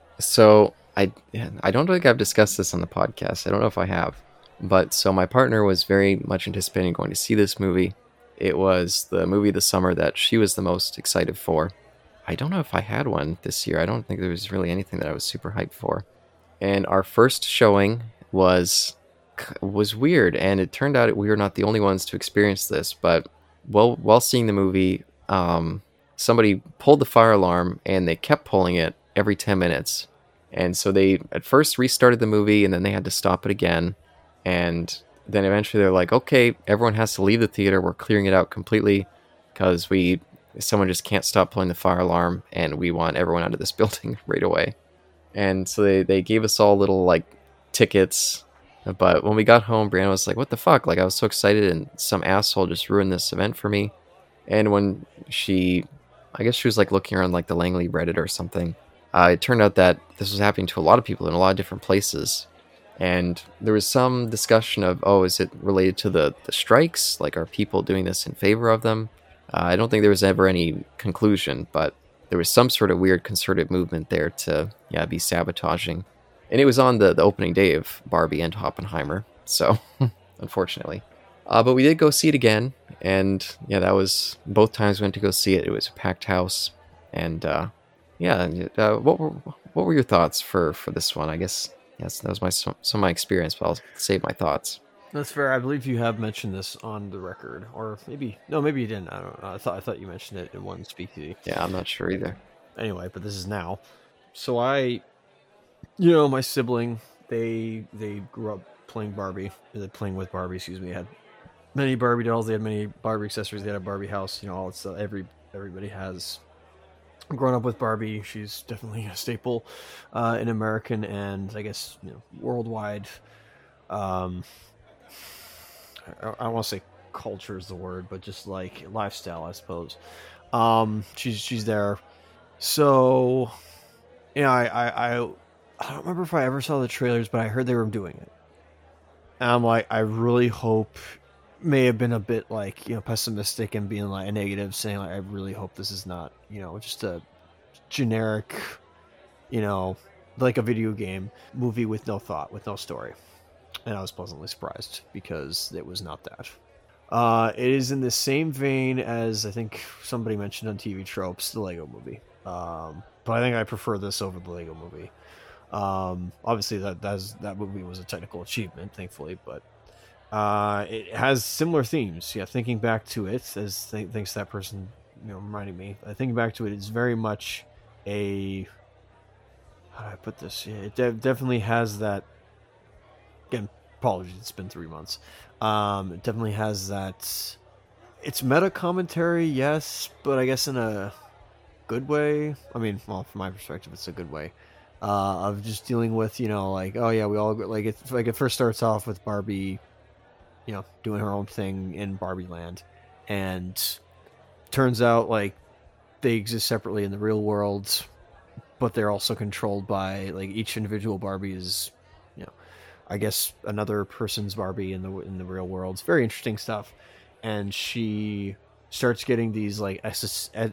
So I I don't think I've discussed this on the podcast. I don't know if I have, but so my partner was very much anticipating going to see this movie. It was the movie of the summer that she was the most excited for. I don't know if I had one this year. I don't think there was really anything that I was super hyped for. And our first showing was k- was weird, and it turned out we were not the only ones to experience this. But while while seeing the movie, um, somebody pulled the fire alarm, and they kept pulling it every ten minutes. And so they at first restarted the movie, and then they had to stop it again. And then eventually they're like, "Okay, everyone has to leave the theater. We're clearing it out completely because we someone just can't stop pulling the fire alarm, and we want everyone out of this building right away." And so they, they gave us all little like tickets. But when we got home, Brianna was like, "What the fuck?" Like, I was so excited, and some asshole just ruined this event for me. And when she, I guess she was like looking around like the Langley Reddit or something, uh, it turned out that this was happening to a lot of people in a lot of different places. And there was some discussion of, oh, is it related to the, the strikes? Like, are people doing this in favor of them? Uh, I don't think there was ever any conclusion, but there was some sort of weird concerted movement there to, yeah, be sabotaging. And it was on the, the opening day of Barbie and Oppenheimer, so unfortunately. Uh, but we did go see it again, and yeah, that was both times we went to go see it. It was a packed house, and uh, yeah, uh, what were what were your thoughts for, for this one? I guess yes, that was my some, some of my experience, but I'll save my thoughts. That's fair. I believe you have mentioned this on the record, or maybe no, maybe you didn't. I don't know. I thought I thought you mentioned it in one speakeasy. Yeah, I'm not sure either. Anyway, but this is now. So I, you know, my sibling, they they grew up playing Barbie, uh, playing with Barbie. Excuse me. They had many Barbie dolls. They had many Barbie accessories. They had a Barbie house. You know, all it's uh, every everybody has grown up with Barbie. She's definitely a staple uh, in American and I guess you know worldwide. Um, I, I don't want to say culture is the word, but just like lifestyle, I suppose. Um, she's she's there. So, you know, I, I I I don't remember if I ever saw the trailers, but I heard they were doing it. And I'm like, I really hope. May have been a bit like you know pessimistic and being like a negative, saying like I really hope this is not you know just a generic, you know, like a video game movie with no thought, with no story. And I was pleasantly surprised because it was not that. Uh, it is in the same vein as I think somebody mentioned on T V Tropes, the Lego Movie. Um, but I think I prefer this over the Lego Movie. Um, obviously, that that's, that movie was a technical achievement, thankfully, but uh, it has similar themes. Yeah, thinking back to it, as th- thanks to that person, you know, reminding me. Uh, thinking back to it, it's very much a. How do I put this? Yeah, it de- definitely has that. Again, apologies, it's been three months. Um, it definitely has that. It's meta commentary, yes, but I guess in a good way. I mean, well, from my perspective, it's a good way. Uh, of just dealing with, you know, like, oh yeah, we all like it. Like it first starts off with Barbie, you know, doing her own thing in Barbie Land, and turns out like they exist separately in the real world, but they're also controlled by like each individual Barbie is, you know, I guess another person's Barbie in the in the real world. It's very interesting stuff, and she starts getting these like exis-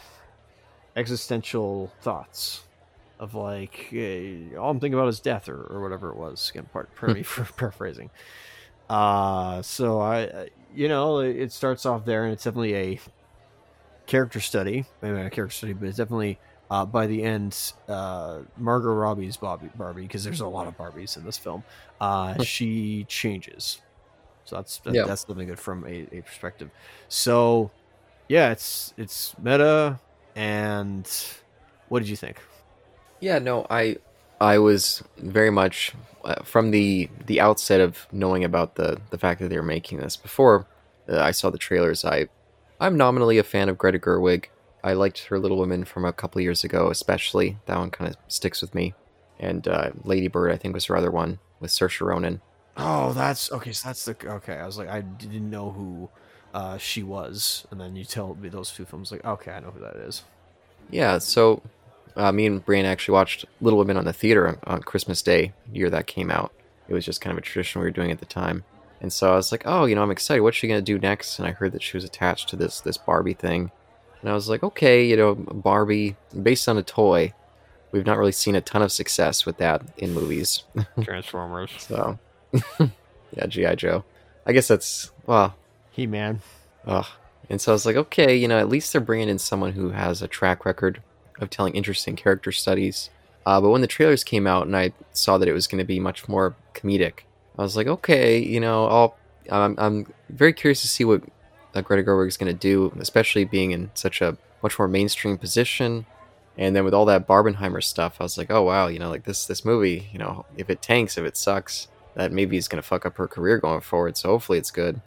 existential thoughts of like, hey, all I'm thinking about is death or, or whatever it was. Again, part pardon me for paraphrasing. Uh, so I, you know, it starts off there, and it's definitely a character study. Maybe not a character study, but it's definitely uh, by the end, uh, Margot Robbie's Barbie, Barbie, because there's a lot of Barbies in this film. Uh, she changes, so that's that, Yeah. that's something good from a, a perspective. So, yeah, it's it's meta, and what did you think? Yeah, no, I I was very much uh, from the the outset of knowing about the the fact that they were making this before uh, I saw the trailers. I I'm nominally a fan of Greta Gerwig. I liked her Little Women from a couple years ago, especially that one kind of sticks with me. And uh, Lady Bird, I think, was her other one with Saoirse Ronan. Oh, that's okay. So that's the okay. I was like, I didn't know who uh, she was, and then you tell me those two films. Like, okay, I know who that is. Yeah, so uh, me and Brian actually watched Little Women on the theater on, on Christmas Day, the year that came out. It was just kind of a tradition we were doing at the time. And so I was like, oh, you know, I'm excited. What's she going to do next? And I heard that she was attached to this this Barbie thing. And I was like, okay, you know, Barbie, based on a toy. We've not really seen a ton of success with that in movies. Transformers. So, yeah, G I. Joe. I guess that's, well, He-Man. ugh. And so I was like, okay, you know, at least they're bringing in someone who has a track record of telling interesting character studies. Uh, but when the trailers came out and I saw that it was going to be much more comedic, I was like, okay, you know, I'll I'm I'm very curious to see what uh, Greta Gerwig is going to do, especially being in such a much more mainstream position. And then with all that Barbenheimer stuff, I was like, oh wow, you know, like this this movie, you know, if it tanks, if it sucks, that maybe is going to fuck up her career going forward. So hopefully it's good.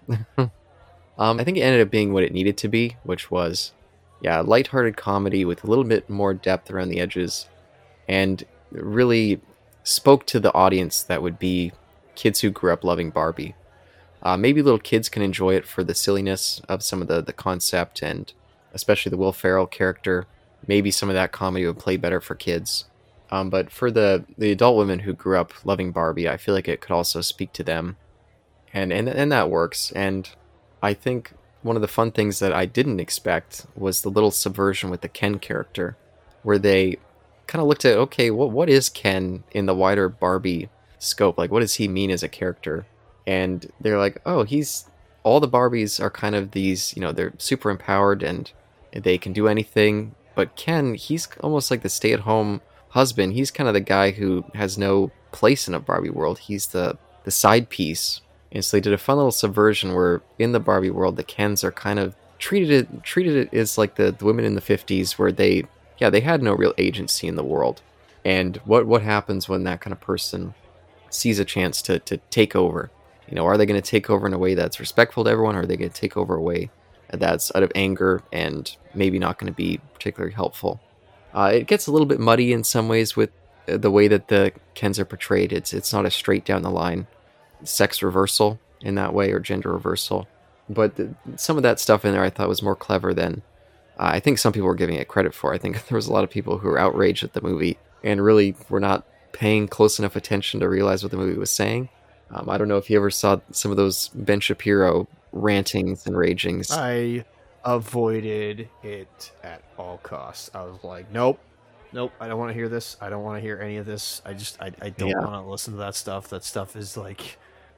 um, I think it ended up being what it needed to be, which was, yeah, a lighthearted comedy with a little bit more depth around the edges, and really spoke to the audience that would be kids who grew up loving Barbie. Uh, maybe little kids can enjoy it for the silliness of some of the, the concept, and especially the Will Ferrell character. Maybe some of that comedy would play better for kids. Um, but for the, the adult women who grew up loving Barbie, I feel like it could also speak to them. And, and, and that works. And I think one of the fun things that I didn't expect was the little subversion with the Ken character, where they kind of looked at, okay, what what is Ken in the wider Barbie scope? Like, what does he mean as a character? And they're like, oh, he's all the Barbies are kind of these, you know, they're super empowered and they can do anything. But Ken, he's almost like the stay-at-home husband. He's kind of the guy who has no place in a Barbie world. He's the the side piece. And so they did a fun little subversion where in the Barbie world, the Kens are kind of treated it treated it as like the, the women in the fifties, where they, yeah, they had no real agency in the world. And what what happens when that kind of person sees a chance to to take over? You know, are they going to take over in a way that's respectful to everyone, or are they going to take over a way that's out of anger and maybe not going to be particularly helpful? Uh, it gets a little bit muddy in some ways with uh, the way that the Kens are portrayed. It's it's not a straight down the line sex reversal in that way, or gender reversal. But the, some of that stuff in there I thought was more clever than uh, I think some people were giving it credit for. I think there was a lot of people who were outraged at the movie and really were not paying close enough attention to realize what the movie was saying. Um, I don't know if you ever saw some of those Ben Shapiro rantings and ragings. I avoided it at all costs. I was like, nope, nope, I don't want to hear this. I don't want to hear any of this. I just, I, I don't Yeah. want to listen to that stuff. That stuff is like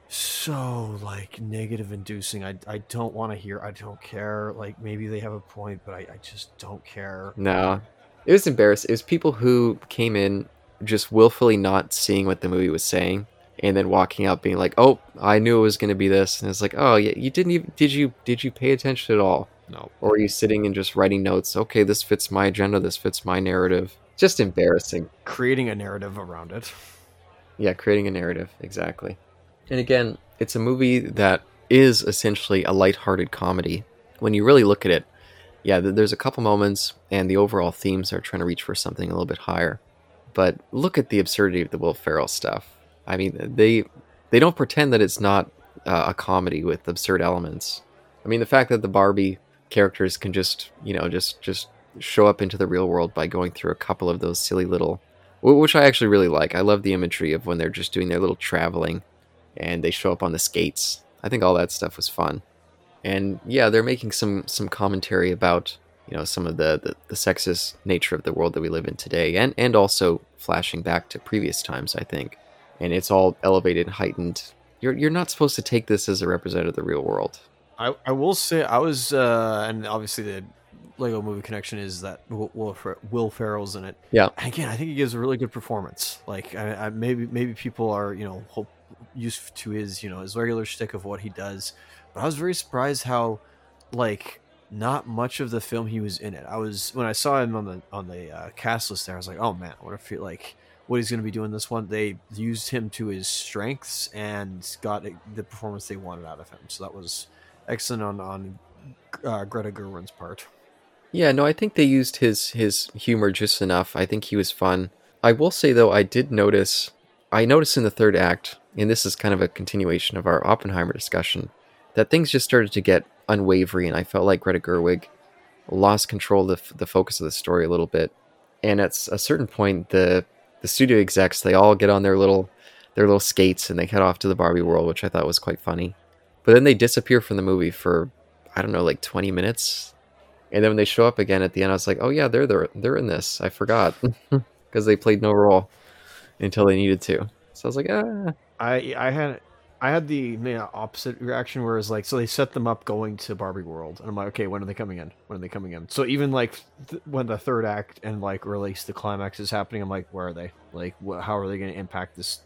so like negative inducing. I, I don't want to hear. I don't care. Like maybe they have a point, but I, I just don't care. No. It was embarrassing. It was people who came in just willfully not seeing what the movie was saying, and then walking out being like, "Oh, I knew it was going to be this." And it's like, "Oh, yeah, you didn't even did you did you pay attention at all?" No. Or are you sitting and just writing notes? Okay, this fits my agenda. This fits my narrative. Just embarrassing. Creating a narrative around it. Yeah, creating a narrative, exactly. And again, it's a movie that is essentially a lighthearted comedy. When you really look at it, yeah, there's a couple moments, and the overall themes are trying to reach for something a little bit higher. But look at the absurdity of the Will Ferrell stuff. I mean, they they don't pretend that it's not uh, a comedy with absurd elements. I mean, the fact that the Barbie characters can just, you know, just just show up into the real world by going through a couple of those silly little, which I actually really like. I love the imagery of when they're just doing their little traveling and they show up on the skates. I think all that stuff was fun. And yeah, they're making some some commentary about, you know, some of the, the, the sexist nature of the world that we live in today, and, and also flashing back to previous times, I think. And it's all elevated and heightened. You're you're not supposed to take this as a representative of the real world. I, I will say I was, uh, and obviously the Lego Movie connection is that Will, Will, Fer- Will Ferrell's in it. Yeah. And again, I think he gives a really good performance. Like, I, I, maybe maybe people are, you know, hope, used to his, you know, his regular shtick of what he does. But I was very surprised how, like, not much of the film he was in it. I was when I saw him on the on the uh, cast list there, I was like, oh man, I wonder if he, like what he's going to be doing this one. They used him to his strengths and got the performance they wanted out of him. So that was excellent on on uh, Greta Gerwig's part. Yeah, no, I think they used his his humor just enough. I think he was fun. I will say though, I did notice I noticed in the third act, and this is kind of a continuation of our Oppenheimer discussion, that things just started to get unwavering, and I felt like Greta Gerwig lost control of the, the focus of the story a little bit. And at a certain point, the the studio execs, they all get on their little their little skates and they head off to the Barbie world, which I thought was quite funny. But then they disappear from the movie for, I don't know, like twenty minutes. And then when they show up again at the end, I was like, oh yeah, they're they're, they're in this. I forgot. Because they played no role until they needed to. So I was like, ah. I I had I had the you know, opposite reaction, whereas like so they set them up going to Barbie World, and I'm like, okay, when are they coming in? When are they coming in? So even like th- when the third act and like release the climax is happening, I'm like, where are they? Like, wh- how are they going to impact this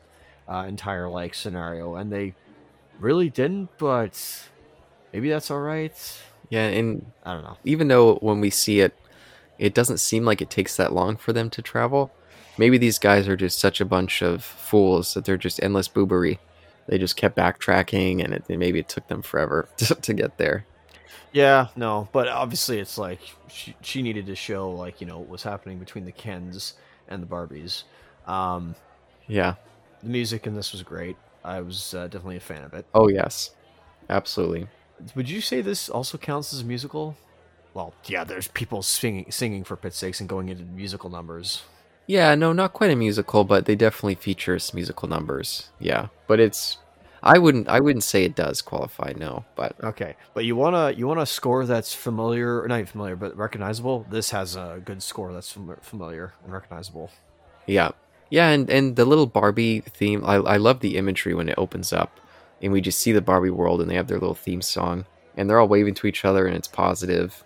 uh, entire like scenario, and they really didn't. But maybe that's all right. Yeah, and I don't know. even though when we see it, it doesn't seem like it takes that long for them to travel. Maybe these guys are just such a bunch of fools that they're just endless boobery. They just kept backtracking, and it, maybe it took them forever to, to get there. Yeah, no, but obviously it's like she, she needed to show like you know what was happening between the Kens and the Barbies. Um, Yeah. the music in this was great. I was uh, definitely a fan of it. Oh, yes. Absolutely. Would you say this also counts as a musical? Well, yeah, there's people singing singing for pit's sakes and going into musical numbers. Yeah, no, not quite a musical, but they definitely feature some musical numbers. Yeah, but it's I wouldn't I wouldn't say it does qualify, no, but Okay, but you wanna you want a score that's familiar, or not even familiar, but recognizable. This has a good score that's fam- familiar and recognizable. yeah. Yeah, and and the little Barbie theme, I I love the imagery when it opens up and we just see the Barbie world and they have their little theme song and they're all waving to each other and it's positive.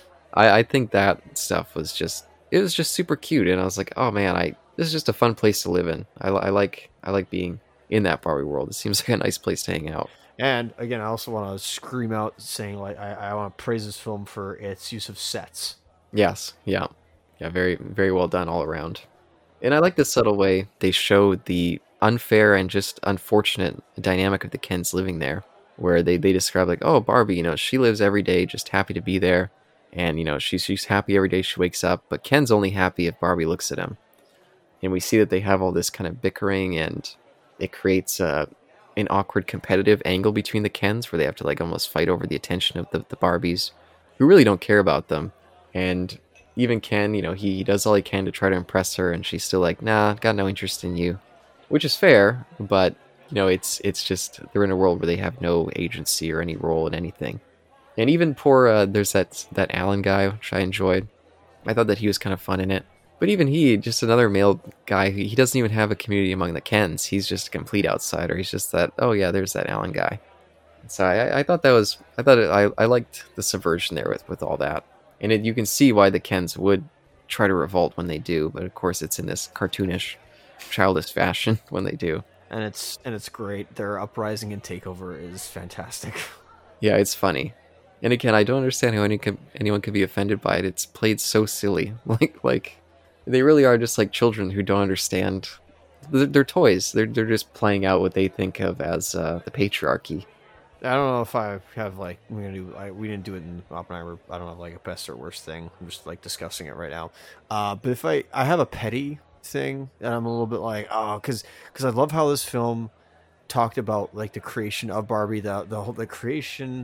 I I think that stuff was just it was just super cute and I was like, "Oh man, I this is just a fun place to live in." I, li- I like I like being in that Barbie world. It seems like a nice place to hang out. And again, I also want to scream out saying like I, I want to praise this film for its use of sets. Yes, yeah. Yeah, very very well done all around. And I like the subtle way they show the unfair and just unfortunate dynamic of the Kens living there, where they, they describe like, oh, Barbie, you know, she lives every day just happy to be there, and you know, she's she's happy every day she wakes up, but Ken's only happy if Barbie looks at him. And we see that they have all this kind of bickering, and it creates uh, an awkward competitive angle between the Kens, where they have to like almost fight over the attention of the, the Barbies, who really don't care about them. And even Ken, you know, he, he does all he can to try to impress her, and she's still like, nah, got no interest in you, which is fair, but you know, it's it's just they're in a world where they have no agency or any role in anything. And even poor, uh, there's that that Alan guy, which I enjoyed. I thought that he was kind of fun in it. But even he, just another male guy, he he doesn't even have a community among the Kens. He's just a complete outsider. He's just that, oh yeah, there's that Alan guy. So I, I thought that was, I thought it, I, I liked the subversion there with, with all that. And it, you can see why the Kens would try to revolt when they do, but of course it's in this cartoonish, childish fashion when they do. And it's and it's great. Their uprising and takeover is fantastic. Yeah, it's funny. And again, I don't understand how any can, anyone could be offended by it. It's played so silly. Like, like they really are just like children who don't understand. They're, they're toys. They're they're just playing out what they think of as uh, the patriarchy. I don't know if I have like we're gonna do. I, we didn't do it in Oppenheimer. I don't have like a best or worst thing. I'm just like discussing it right now. Uh, but if I I have a petty thing and I'm a little bit like oh because because I love how this film talked about like the creation of Barbie, the the whole the creation,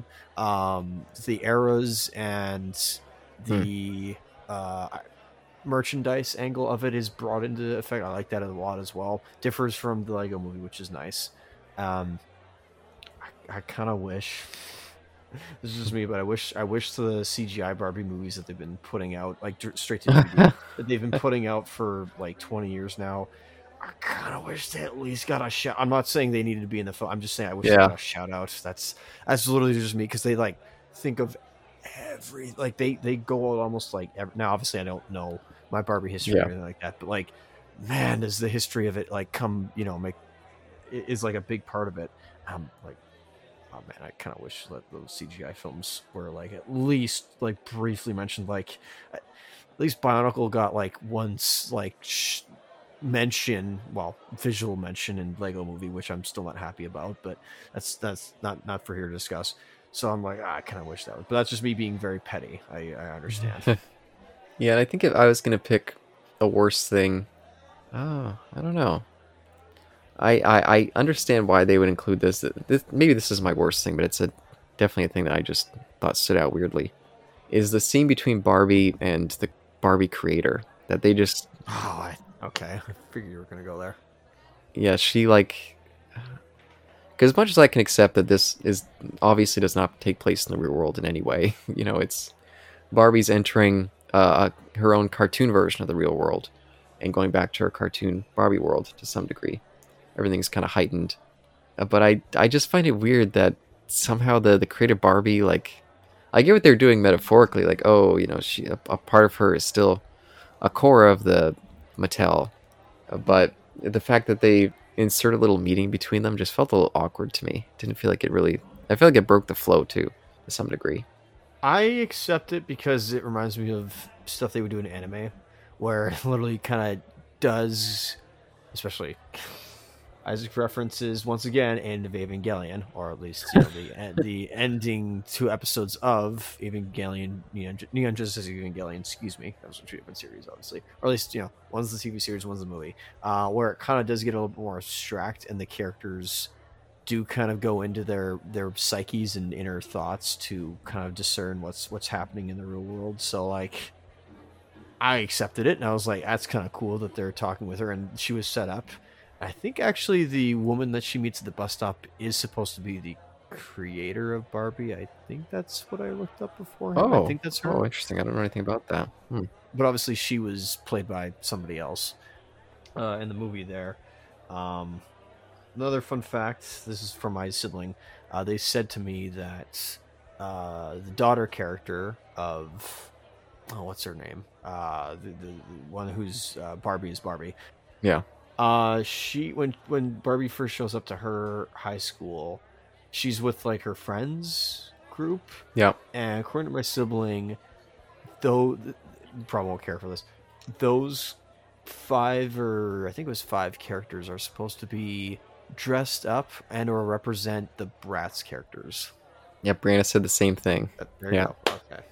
um, the eras and the hmm. uh, merchandise angle of it is brought into effect. I like that a lot as well. Differs from the Lego Movie, which is nice. Um, I, I kind of wish. This is just me, but I wish I wish the C G I Barbie movies that they've been putting out, like straight to D V D, that they've been putting out for like twenty years now. I kind of wish they at least got a shout. I'm not saying they needed to be in the film. I'm just saying I wish yeah. they got a shout out. That's that's literally just me because they like think of every like they they go out almost like every, now. Obviously, I don't know my Barbie history yeah. or anything like that, but like, man, does the history of it like come you know make is like a big part of it. Um, like. Oh man, I kind of wish that those C G I films were like at least like briefly mentioned. Like at least Bionicle got like once like sh- mention, well, visual mention in Lego Movie, which I'm still not happy about. But that's that's not not for here to discuss. So I'm like, ah, I kind of wish that was, but that's just me being very petty. I, I understand. Yeah, and I think if I was gonna pick a worse thing, oh, I don't know. I, I, I understand why they would include this. this. Maybe this is my worst thing, but it's a definitely a thing that I just thought stood out weirdly. Is the scene between Barbie and the Barbie creator that they just. Oh, I, okay. I figured you were gonna go there. Yeah, she like. Because as much as I can accept that this is obviously does not take place in the real world in any way, you know, it's Barbie's entering uh, her own cartoon version of the real world, and going back to her cartoon Barbie world to some degree. Everything's kind of heightened, uh, but I I just find it weird that somehow the the creative Barbie, like, I get what they're doing metaphorically, like, oh, you know, she a, a part of her is still a core of the Mattel, uh, but the fact that they insert a little meeting between them just felt a little awkward to me. Didn't feel like it really. I feel like it broke the flow too, to some degree. I accept it because it reminds me of stuff they would do in anime, where it literally kind of does, especially Isaac references once again end of Evangelion, or at least you know, the the ending two episodes of Evangelion, Neon, Neon Genesis Evangelion. Excuse me, that was a two different series, obviously, or at least you know one's the T V series, one's the movie, uh, where it kind of does get a little bit more abstract, and the characters do kind of go into their their psyches and inner thoughts to kind of discern what's what's happening in the real world. So like, I accepted it, and I was like, that's kind of cool that they're talking with her, and she was set up. I think actually the woman that she meets at the bus stop is supposed to be the creator of Barbie. I think that's what I looked up before. Oh, I think that's her. Oh, interesting. I don't know anything about that. Hmm. But obviously she was played by somebody else uh, in the movie there. Um, another fun fact, this is from my sibling. Uh, they said to me that uh, the daughter character of... Oh, what's her name? Uh, the, the, the one who's uh, Barbie is Barbie. Yeah. Uh, she when when Barbie first shows up to her high school, she's with like her friends group. Yeah. And according to my sibling, though, you probably won't care for this. Those five or I think it was five characters are supposed to be dressed up and or represent the Bratz characters. Yeah, Brianna said the same thing. There yeah. You go. Okay.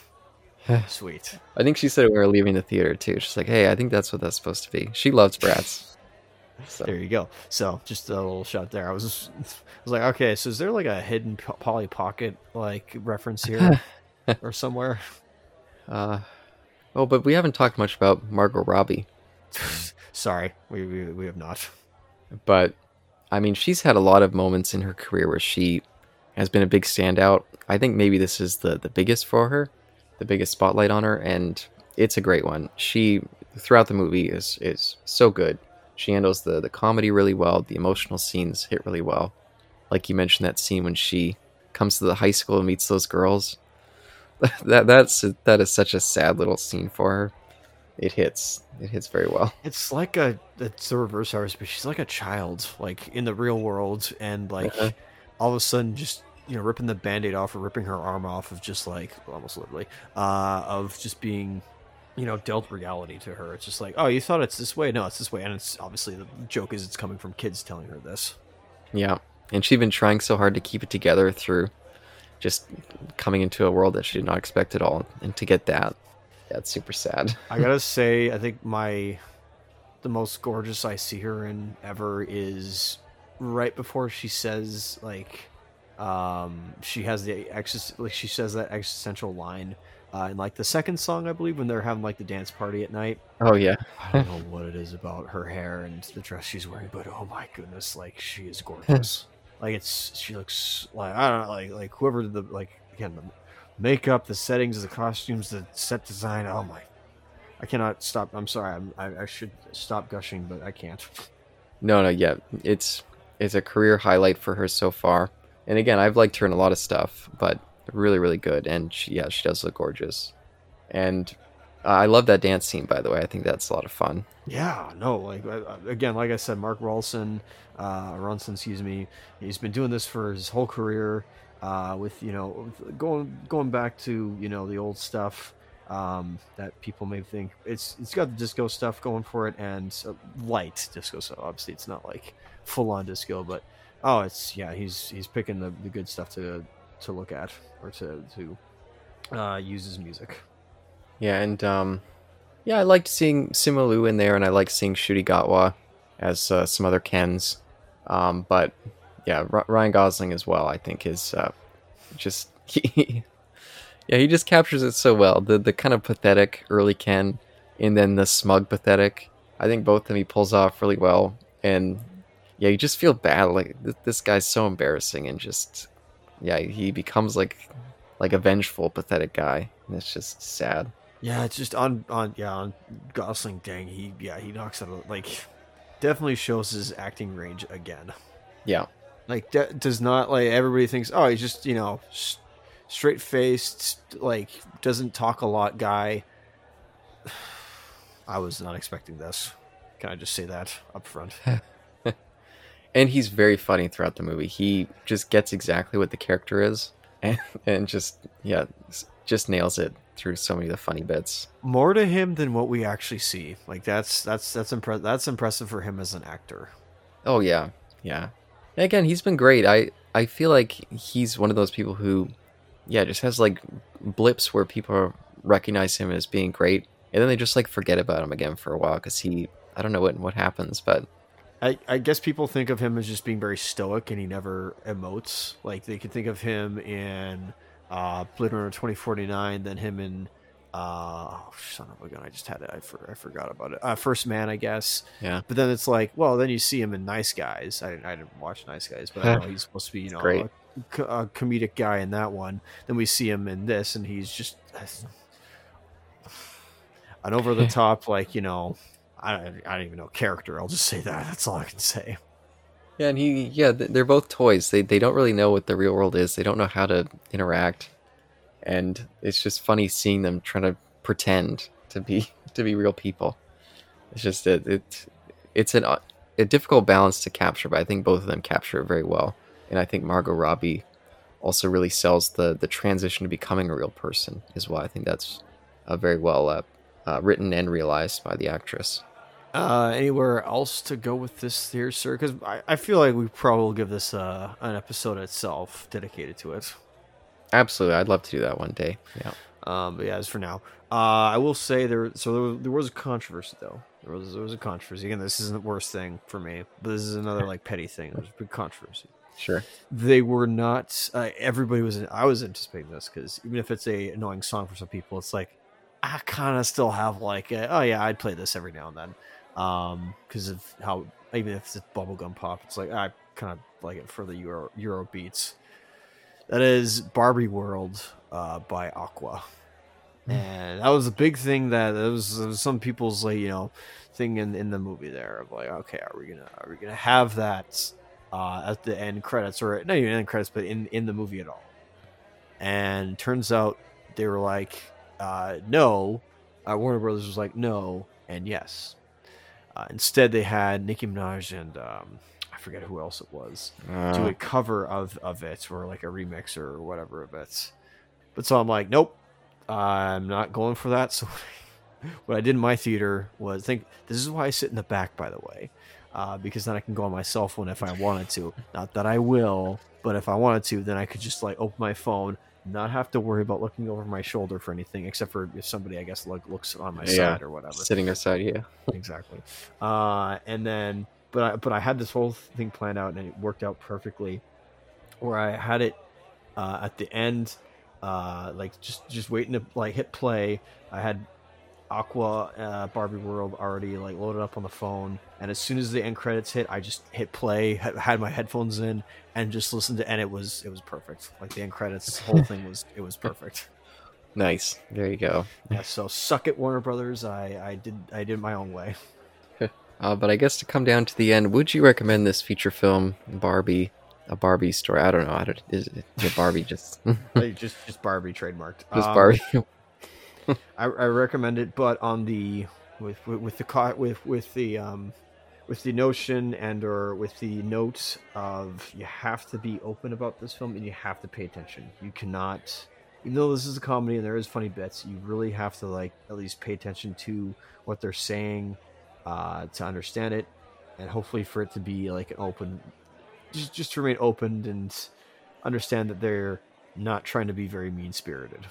Sweet. I think she said it when we were leaving the theater too. She's like, "Hey, I think that's what that's supposed to be." She loves Bratz. So. There you go. So just a little shot there. I was, just, I was like, okay, so is there like a hidden Polly Pocket like reference here or somewhere? Uh, oh, but we haven't talked much about Margot Robbie. Sorry, we, we we have not. But I mean, she's had a lot of moments in her career where she has been a big standout. I think maybe this is the the biggest for her. The biggest spotlight on her, and it's a great one. She throughout the movie is is so good. She handles the the comedy really well. The emotional scenes hit really well. Like you mentioned, that scene when she comes to the high school and meets those girls. that that's that is such a sad little scene for her. It hits it hits very well. It's like a it's the reverse of her, but she's like a child, like in the real world, and like uh-huh. all of a sudden just. You know, ripping the Band-Aid off or ripping her arm off of just like, almost literally, uh, of just being, you know, dealt reality to her. It's just like, oh, you thought it's this way? No, it's this way. And it's obviously the joke is it's coming from kids telling her this. Yeah. And she'd been trying so hard to keep it together through just coming into a world that she did not expect at all. And to get that, yeah, it's super sad. I gotta say, I think my, the most gorgeous I see her in ever is right before she says, like, Um, she has the exis- like she says that existential line uh, in like the second song, I believe, when they're having like the dance party at night. Oh yeah, I don't know what it is about her hair and the dress she's wearing, but oh my goodness, like she is gorgeous. Like it's she looks like I don't know, like like whoever did the like again the makeup, the settings, the costumes, the set design. Oh my, I cannot stop. I'm sorry, I'm, I I should stop gushing, but I can't. No, no, yeah, it's it's a career highlight for her so far. And again, I've liked her in a lot of stuff, but really, really good. And she, yeah, she does look gorgeous. And uh, I love that dance scene, by the way. I think that's a lot of fun. Yeah, no, like again, like I said, Mark Ronson, uh, Ronson, excuse me, he's been doing this for his whole career. Uh, with you know, going going back to you know the old stuff um, that people may think it's it's got the disco stuff going for it and uh, light disco. So obviously, it's not like full on disco, but. Oh, it's yeah. He's he's picking the, the good stuff to to look at or to to uh, use his music. Yeah, and um, yeah, I liked seeing Simu Liu in there, and I like seeing Ncuti Gatwa as uh, some other Kens. Um, but yeah, R- Ryan Gosling as well. I think is uh, just he, yeah, he just captures it so well. The the kind of pathetic early Ken, and then the smug pathetic. I think both of them he pulls off really well, and. Yeah, you just feel bad. Like th- this guy's so embarrassing, and just yeah, he becomes like like a vengeful, pathetic guy, and it's just sad. Yeah, it's just on on yeah on Gosling. Dang, he yeah he knocks out like definitely shows his acting range again. Yeah, like de- does not like everybody thinks oh he's just you know s- straight faced like doesn't talk a lot guy. I was not expecting this. Can I just say that up front? And he's very funny throughout the movie. He just gets exactly what the character is, and and just yeah, just nails it through so many of the funny bits. More to him than what we actually see. Like that's that's that's impre- that's impressive for him as an actor. Oh yeah, yeah. And again, he's been great. I I feel like he's one of those people who, yeah, just has like blips where people recognize him as being great, and then they just like forget about him again for a while because he, I don't know what what happens, but I, I guess people think of him as just being very stoic and he never emotes. Like they could think of him in uh, Blade Runner twenty forty-nine, then him in uh, oh, son of a gun, I just had it. I, for, I forgot about it. Uh, First Man, I guess. yeah, But then it's like, well, then you see him in Nice Guys. I, I didn't watch Nice Guys, but I know he's supposed to be, you know, great. a, co- a comedic guy in that one. Then we see him in this, and he's just an over the top, like, you know, I don't, I don't even know character. I'll just say that. That's all I can say. Yeah, and he, yeah, th- they're both toys. They they don't really know what the real world is. They don't know how to interact, and it's just funny seeing them trying to pretend to be to be real people. It's just it, it it's an a difficult balance to capture, but I think both of them capture it very well. And I think Margot Robbie also really sells the the transition to becoming a real person as well. I think that's uh, very well uh, uh, written and realized by the actress. Uh, anywhere else to go with this here, sir? Because I, I feel like we probably will give this uh, an episode itself dedicated to it. Absolutely, I'd love to do that one day. Yeah. Um, but yeah, as for now, uh, I will say there. So there, was- there was a controversy, though. There was there was a controversy. Again, this isn't the worst thing for me, but this is another like petty thing. There's a big controversy. Sure. They were not. Uh, everybody was. I was anticipating this because even if it's a annoying song for some people, it's like I kind of still have like, a, oh yeah, I'd play this every now and then. Um, because of how even if it's bubblegum pop, it's like I kind of like it for the Euro Euro beats. That is Barbie World uh, by Aqua, and that was a big thing. That it was, it was some people's like you know thing in, in the movie there of like, okay, are we gonna are we gonna have that uh, at the end credits or not even end credits, but in in the movie at all? And turns out they were like, uh, no. Uh, Warner Brothers was like, no, and yes. Uh, instead, they had Nicki Minaj and um, I forget who else it was Uh, do a cover of, of it or like a remix or whatever of it. But so I'm like, nope, I'm not going for that. So what I did in my theater was think this is why I sit in the back, by the way, uh, because then I can go on my cell phone if I wanted to. Not that I will, but if I wanted to, then I could just like open my phone, not have to worry about looking over my shoulder for anything, except for if somebody, I guess, look, looks on my yeah. side or whatever. Sitting aside, yeah. Exactly. Uh, and then, but I, but I had this whole thing planned out, and it worked out perfectly. Where I had it uh, at the end, uh, like just just waiting to like hit play. I had Aqua uh, Barbie World already like loaded up on the phone, and as soon as the end credits hit, I just hit play, had, had my headphones in, and just listened to, and it was it was perfect. Like the end credits, the whole thing was it was perfect. Nice. There you go. Yeah. So suck it, Warner Brothers. I I did I did my own way. Uh, but I guess to come down to the end, would you recommend this feature film, Barbie, a Barbie story? I don't know. I don't, is it yeah, Barbie just Like, just just Barbie trademarked. just Um, Barbie? I, I recommend it, but on the with with, with the co- with with the um with the notion and or with the note of you have to be open about this film and you have to pay attention. You cannot, even though this is a comedy and there is funny bits, you really have to like at least pay attention to what they're saying uh, to understand it, and hopefully for it to be like an open, just just to remain open and understand that they're not trying to be very mean spirited.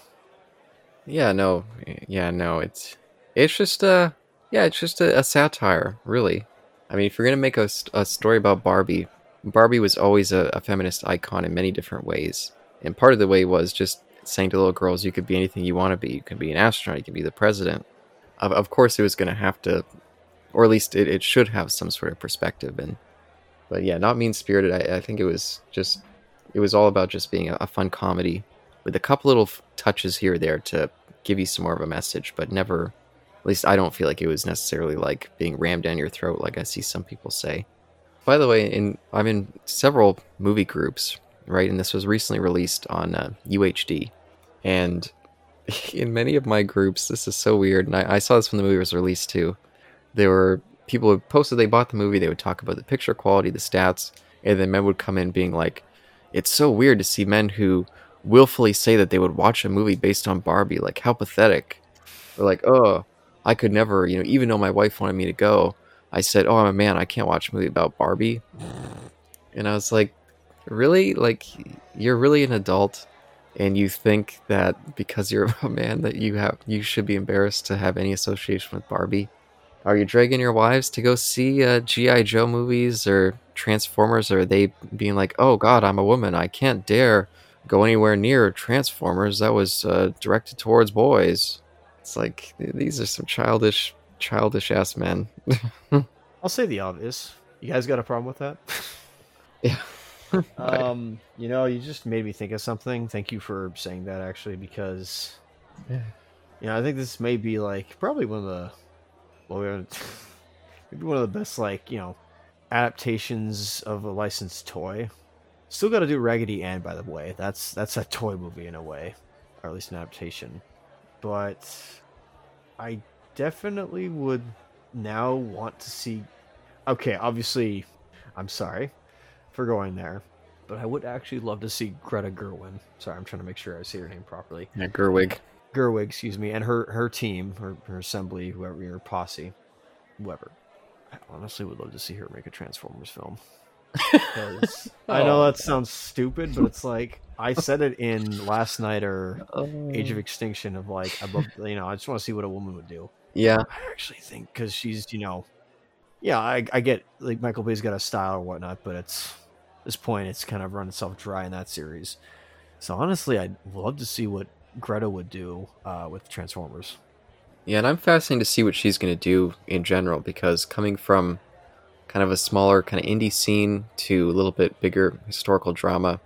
Yeah, no, yeah, no. It's it's just uh yeah, it's just a, a satire, really. I mean, if you're gonna make a, st- a story about Barbie, Barbie was always a, a feminist icon in many different ways, and part of the way was just saying to little girls, you could be anything you want to be. You can be an astronaut. You can be the president. Of, of course, it was gonna have to, or at least it, it should have some sort of perspective. And but yeah, not mean spirited. I, I think it was just it was all about just being a, a fun comedy with a couple little f- touches here or there to give you some more of a message, but never. At least I don't feel like it was necessarily like being rammed down your throat, like I see some people say. By the way, in I'm in several movie groups, right? And this was recently released on uh, U H D, and in many of my groups, this is so weird. And I, I saw this when the movie was released too. There were people would post that they bought the movie, they would talk about the picture quality, the stats, and then men would come in being like, it's so weird to see men who willfully say that they would watch a movie based on Barbie. Like, how pathetic. Or like, oh, I could never, you know, even though my wife wanted me to go, I said, oh, I'm a man, I can't watch a movie about Barbie. And I was like, really? Like, you're really an adult, and you think that because you're a man that you have you should be embarrassed to have any association with Barbie? Are you dragging your wives to go see uh, G I. Joe movies or Transformers? Or are they being like, oh God, I'm a woman, I can't dare go anywhere near Transformers, that was uh, directed towards boys? It's like, these are some childish, childish ass men. I'll say the obvious. You guys got a problem with that? Yeah. um, you know, you just made me think of something. Thank you for saying that, actually, because Yeah. you know, I think this may be like probably one of the well, we haven't- maybe one of the best, like, you know, adaptations of a licensed toy. Still got to do Raggedy Ann, by the way. That's that's a toy movie in a way, or at least an adaptation. But I definitely would now want to see. Okay, obviously, I'm sorry for going there, but I would actually love to see Greta Gerwig. Sorry, I'm trying to make sure I say her name properly. Yeah, Gerwig. Gerwig, excuse me, and her her team, her, her assembly, whoever, her posse, whoever. I honestly would love to see her make a Transformers film. Because I know that sounds stupid, but it's like I said it in last night or Age of Extinction of like, I love, you know, I just want to see what a woman would do. Yeah. I actually think because she's, you know, yeah, I, I get like Michael Bay's got a style or whatnot, but it's at this point it's kind of run itself dry in that series. So honestly, I'd love to see what Greta would do uh, with Transformers. Yeah, and I'm fascinated to see what she's going to do in general, because coming from kind of a smaller kind of indie scene to a little bit bigger historical drama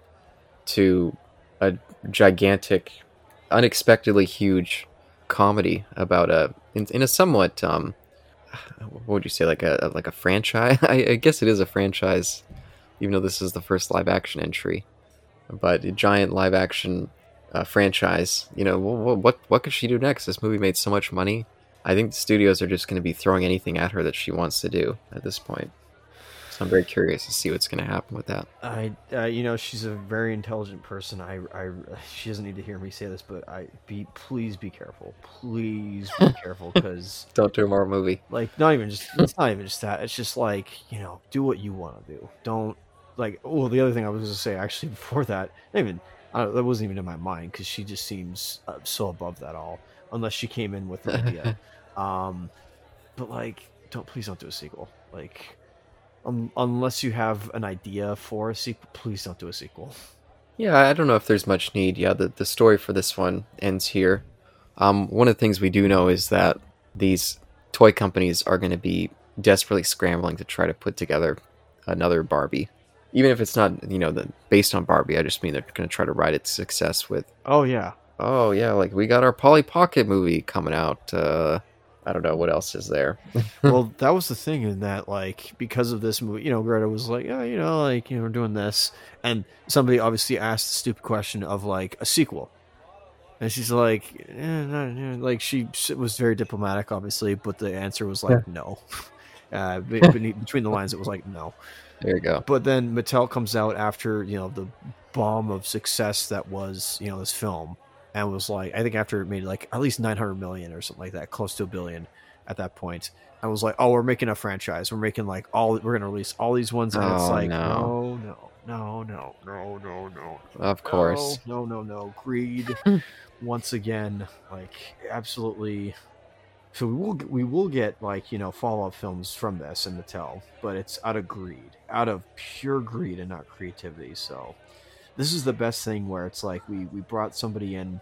to a gigantic, unexpectedly huge comedy about a in, in a somewhat um what would you say, like a like a franchise? I, I guess it is a franchise, even though this is the first live action entry. But a giant live action uh, franchise. You know, what, what what could she do next? This movie made so much money. I think the studios are just going to be throwing anything at her that she wants to do at this point. So I'm very curious to see what's going to happen with that. I, uh, you know, she's a very intelligent person. I, I, she doesn't need to hear me say this, but I, be, please be careful. Please be careful, because Don't do a Marvel movie. like, not even just, it's not even just that. It's just like, you know, do what you want to do. Don't like. Oh, the other thing I was going to say actually before that, not even I don't, that wasn't even in my mind, because she just seems uh, so above that all. Unless she came in with an idea. um, but like, don't please don't do a sequel. Like. Um, unless you have an idea for a sequel, please don't do a sequel. Yeah, I don't know if there's much need. Yeah, the, the story for this one ends here. Um, one of the things we do know is that these toy companies are going to be desperately scrambling to try to put together another Barbie. Even if it's not, you know, the, based on Barbie, I just mean they're going to try to ride its success with, Oh yeah, oh yeah, like we got our Polly Pocket movie coming out. Uh, I don't know what else is there. well, that was the thing in that, like, because of this movie, you know, Greta was like, yeah, you know, like, you know, we're doing this, and somebody obviously asked the stupid question of like a sequel, and she's like, eh, no, no. Like, she was very diplomatic, obviously, but the answer was like, yeah. no. Uh, between the lines, it was like, no. There you go. But then Mattel comes out after, you know, the bomb of success that was, you know, this film. And was like, I think after it made like at least nine hundred million or something like that, close to a billion at that point. I was like, oh, we're making a franchise. We're making like all, we're going to release all these ones. And oh, it's like, no, no, no, no, no, no, no. Of course. No, no, no, no. Greed. Once again, like absolutely. So we will, we will get like, you know, follow-up films from this in Mattel, but it's out of greed, out of pure greed and not creativity. So this is the best thing where it's like we, we brought somebody in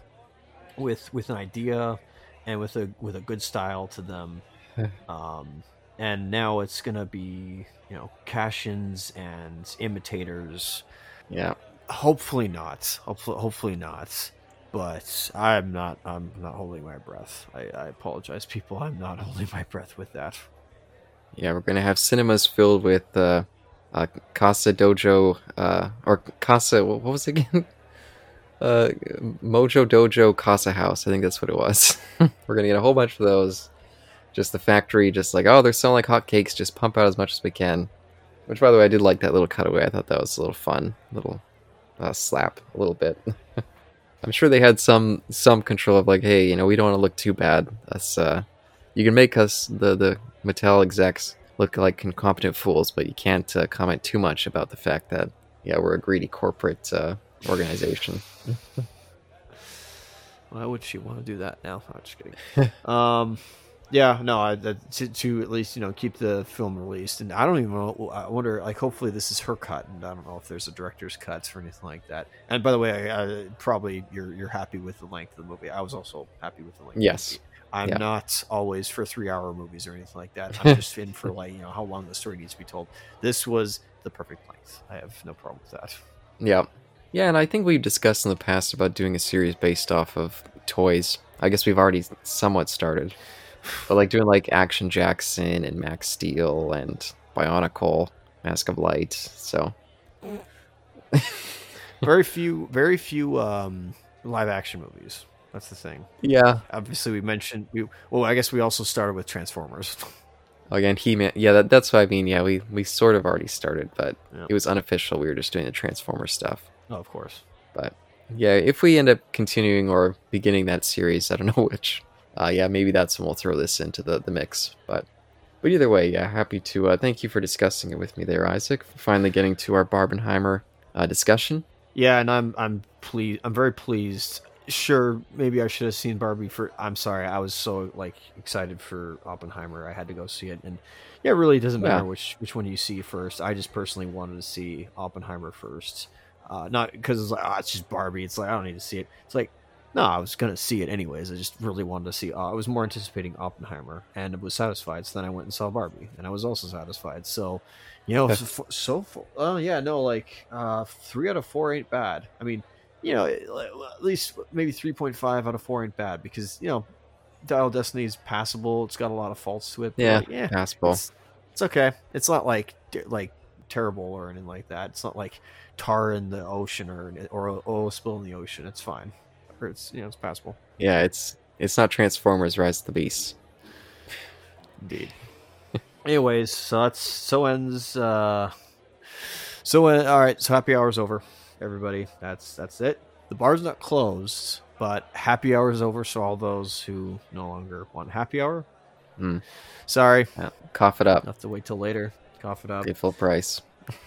with with an idea and with a with a good style to them, um, and now it's gonna be, you know, cash-ins and imitators. Yeah, hopefully not. Hopefully, hopefully not. But I'm not. I'm not holding my breath. I, I apologize, people. I'm not holding my breath with that. Yeah, we're gonna have cinemas filled with. Uh... Uh, Casa Dojo, uh, or Casa, what was it again? Uh, Mojo Dojo Casa House, I think that's what it was. We're gonna get a whole bunch of those, Just the factory, just like, oh, they're selling like hotcakes. Just pump out as much as we can. Which, by the way, I did like that little cutaway. I thought that was a little fun, little uh, slap, a little bit. I'm sure they had some some control of like, hey, you know, we don't want to look too bad. Us, uh, you can make us the the Mattel execs look like incompetent fools, but you can't uh, comment too much about the fact that yeah, we're a greedy corporate uh, organization. Why would she want to do that now? I'm just kidding. um, yeah, no, I, to, to at least you know keep the film released, and I don't even know. I wonder, like, hopefully this is her cut, and I don't know if there's a director's cuts or anything like that. And by the way, I, I, probably you're you're happy with the length of the movie. I was also happy with the length. Yes. Of the movie. I'm yeah. not always for three-hour movies or anything like that. I'm just in for like you know how long the story needs to be told. This was the perfect length. I have no problem with that. Yeah. Yeah, and I think we've discussed in the past about doing a series based off of toys. I guess we've already somewhat started. But like doing like Action Jackson and Max Steel and Bionicle, Mask of Light. So very few, very few um, live action movies. That's the thing. Yeah. Obviously, we mentioned. We, well, I guess we also started with Transformers. Again, He-Man. Yeah, that, that's what I mean. Yeah, we, we sort of already started, but yeah. It was unofficial. We were just doing the Transformers stuff. Oh, of course. But yeah, if we end up continuing or beginning that series, I don't know which. Uh, yeah, maybe that's when we'll throw this into the, the mix. But but either way, yeah, happy to uh, thank you for discussing it with me there, Isaac. For finally getting to our Barbenheimer uh, discussion. Yeah, and I'm I'm pleased. I'm very pleased. Sure, maybe I should have seen Barbie for. I'm sorry, I was so like excited for Oppenheimer. I had to go see it, and yeah, it really doesn't matter yeah. which which one you see first. I just personally wanted to see Oppenheimer first, uh, not because it's like oh, it's just Barbie. It's like I don't need to see it. It's like. No, I was going to see it anyways. I just really wanted to see. Uh, I was more anticipating Oppenheimer, and I was satisfied. So then I went and saw Barbie, and I was also satisfied. So, you know, so, so oh uh, yeah, no, like uh, three out of four ain't bad. I mean, you know, at least maybe three point five out of four ain't bad because you know, Dial of Destiny is passable. It's got a lot of faults to it. Yeah, like, yeah, passable. It's, it's okay. It's not like like terrible or anything like that. It's not like tar in the ocean or or oil spill in the ocean. It's fine. It's you know it's passable. Yeah, it's it's not Transformers Rise of the Beast. Indeed. Anyways, so that's so ends. Uh, so uh, all right, so happy hour's over, everybody. That's that's it. The bar's not closed, but happy hour's over. So all those who no longer want happy hour, mm. sorry, yeah, cough it up. Have to wait till later. Cough it up. Pay full price.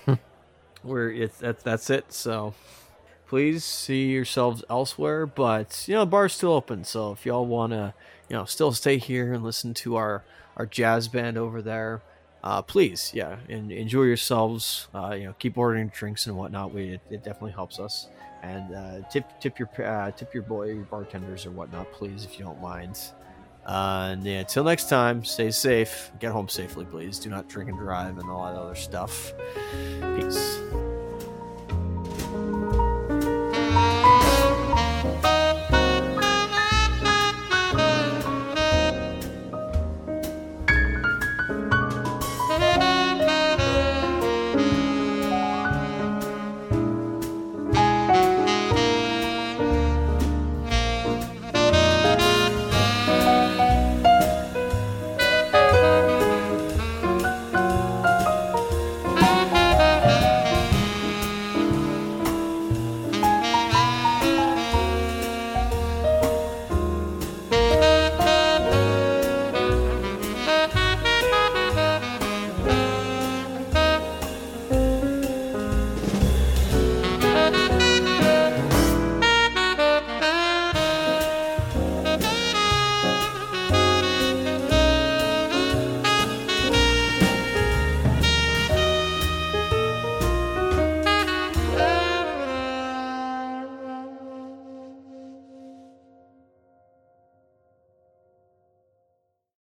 We're it's that's that's it. So. Please see yourselves elsewhere, but you know the bar's still open. So if y'all want to, you know, still stay here and listen to our our jazz band over there, uh, please, yeah, and enjoy yourselves. Uh, you know, keep ordering drinks and whatnot. We it, it definitely helps us. And uh, tip tip your uh, tip your boy your bartenders or whatnot, please, if you don't mind. Uh, and yeah, until next time, stay safe. Get home safely, please. Do not drink and drive and all that other stuff. Peace.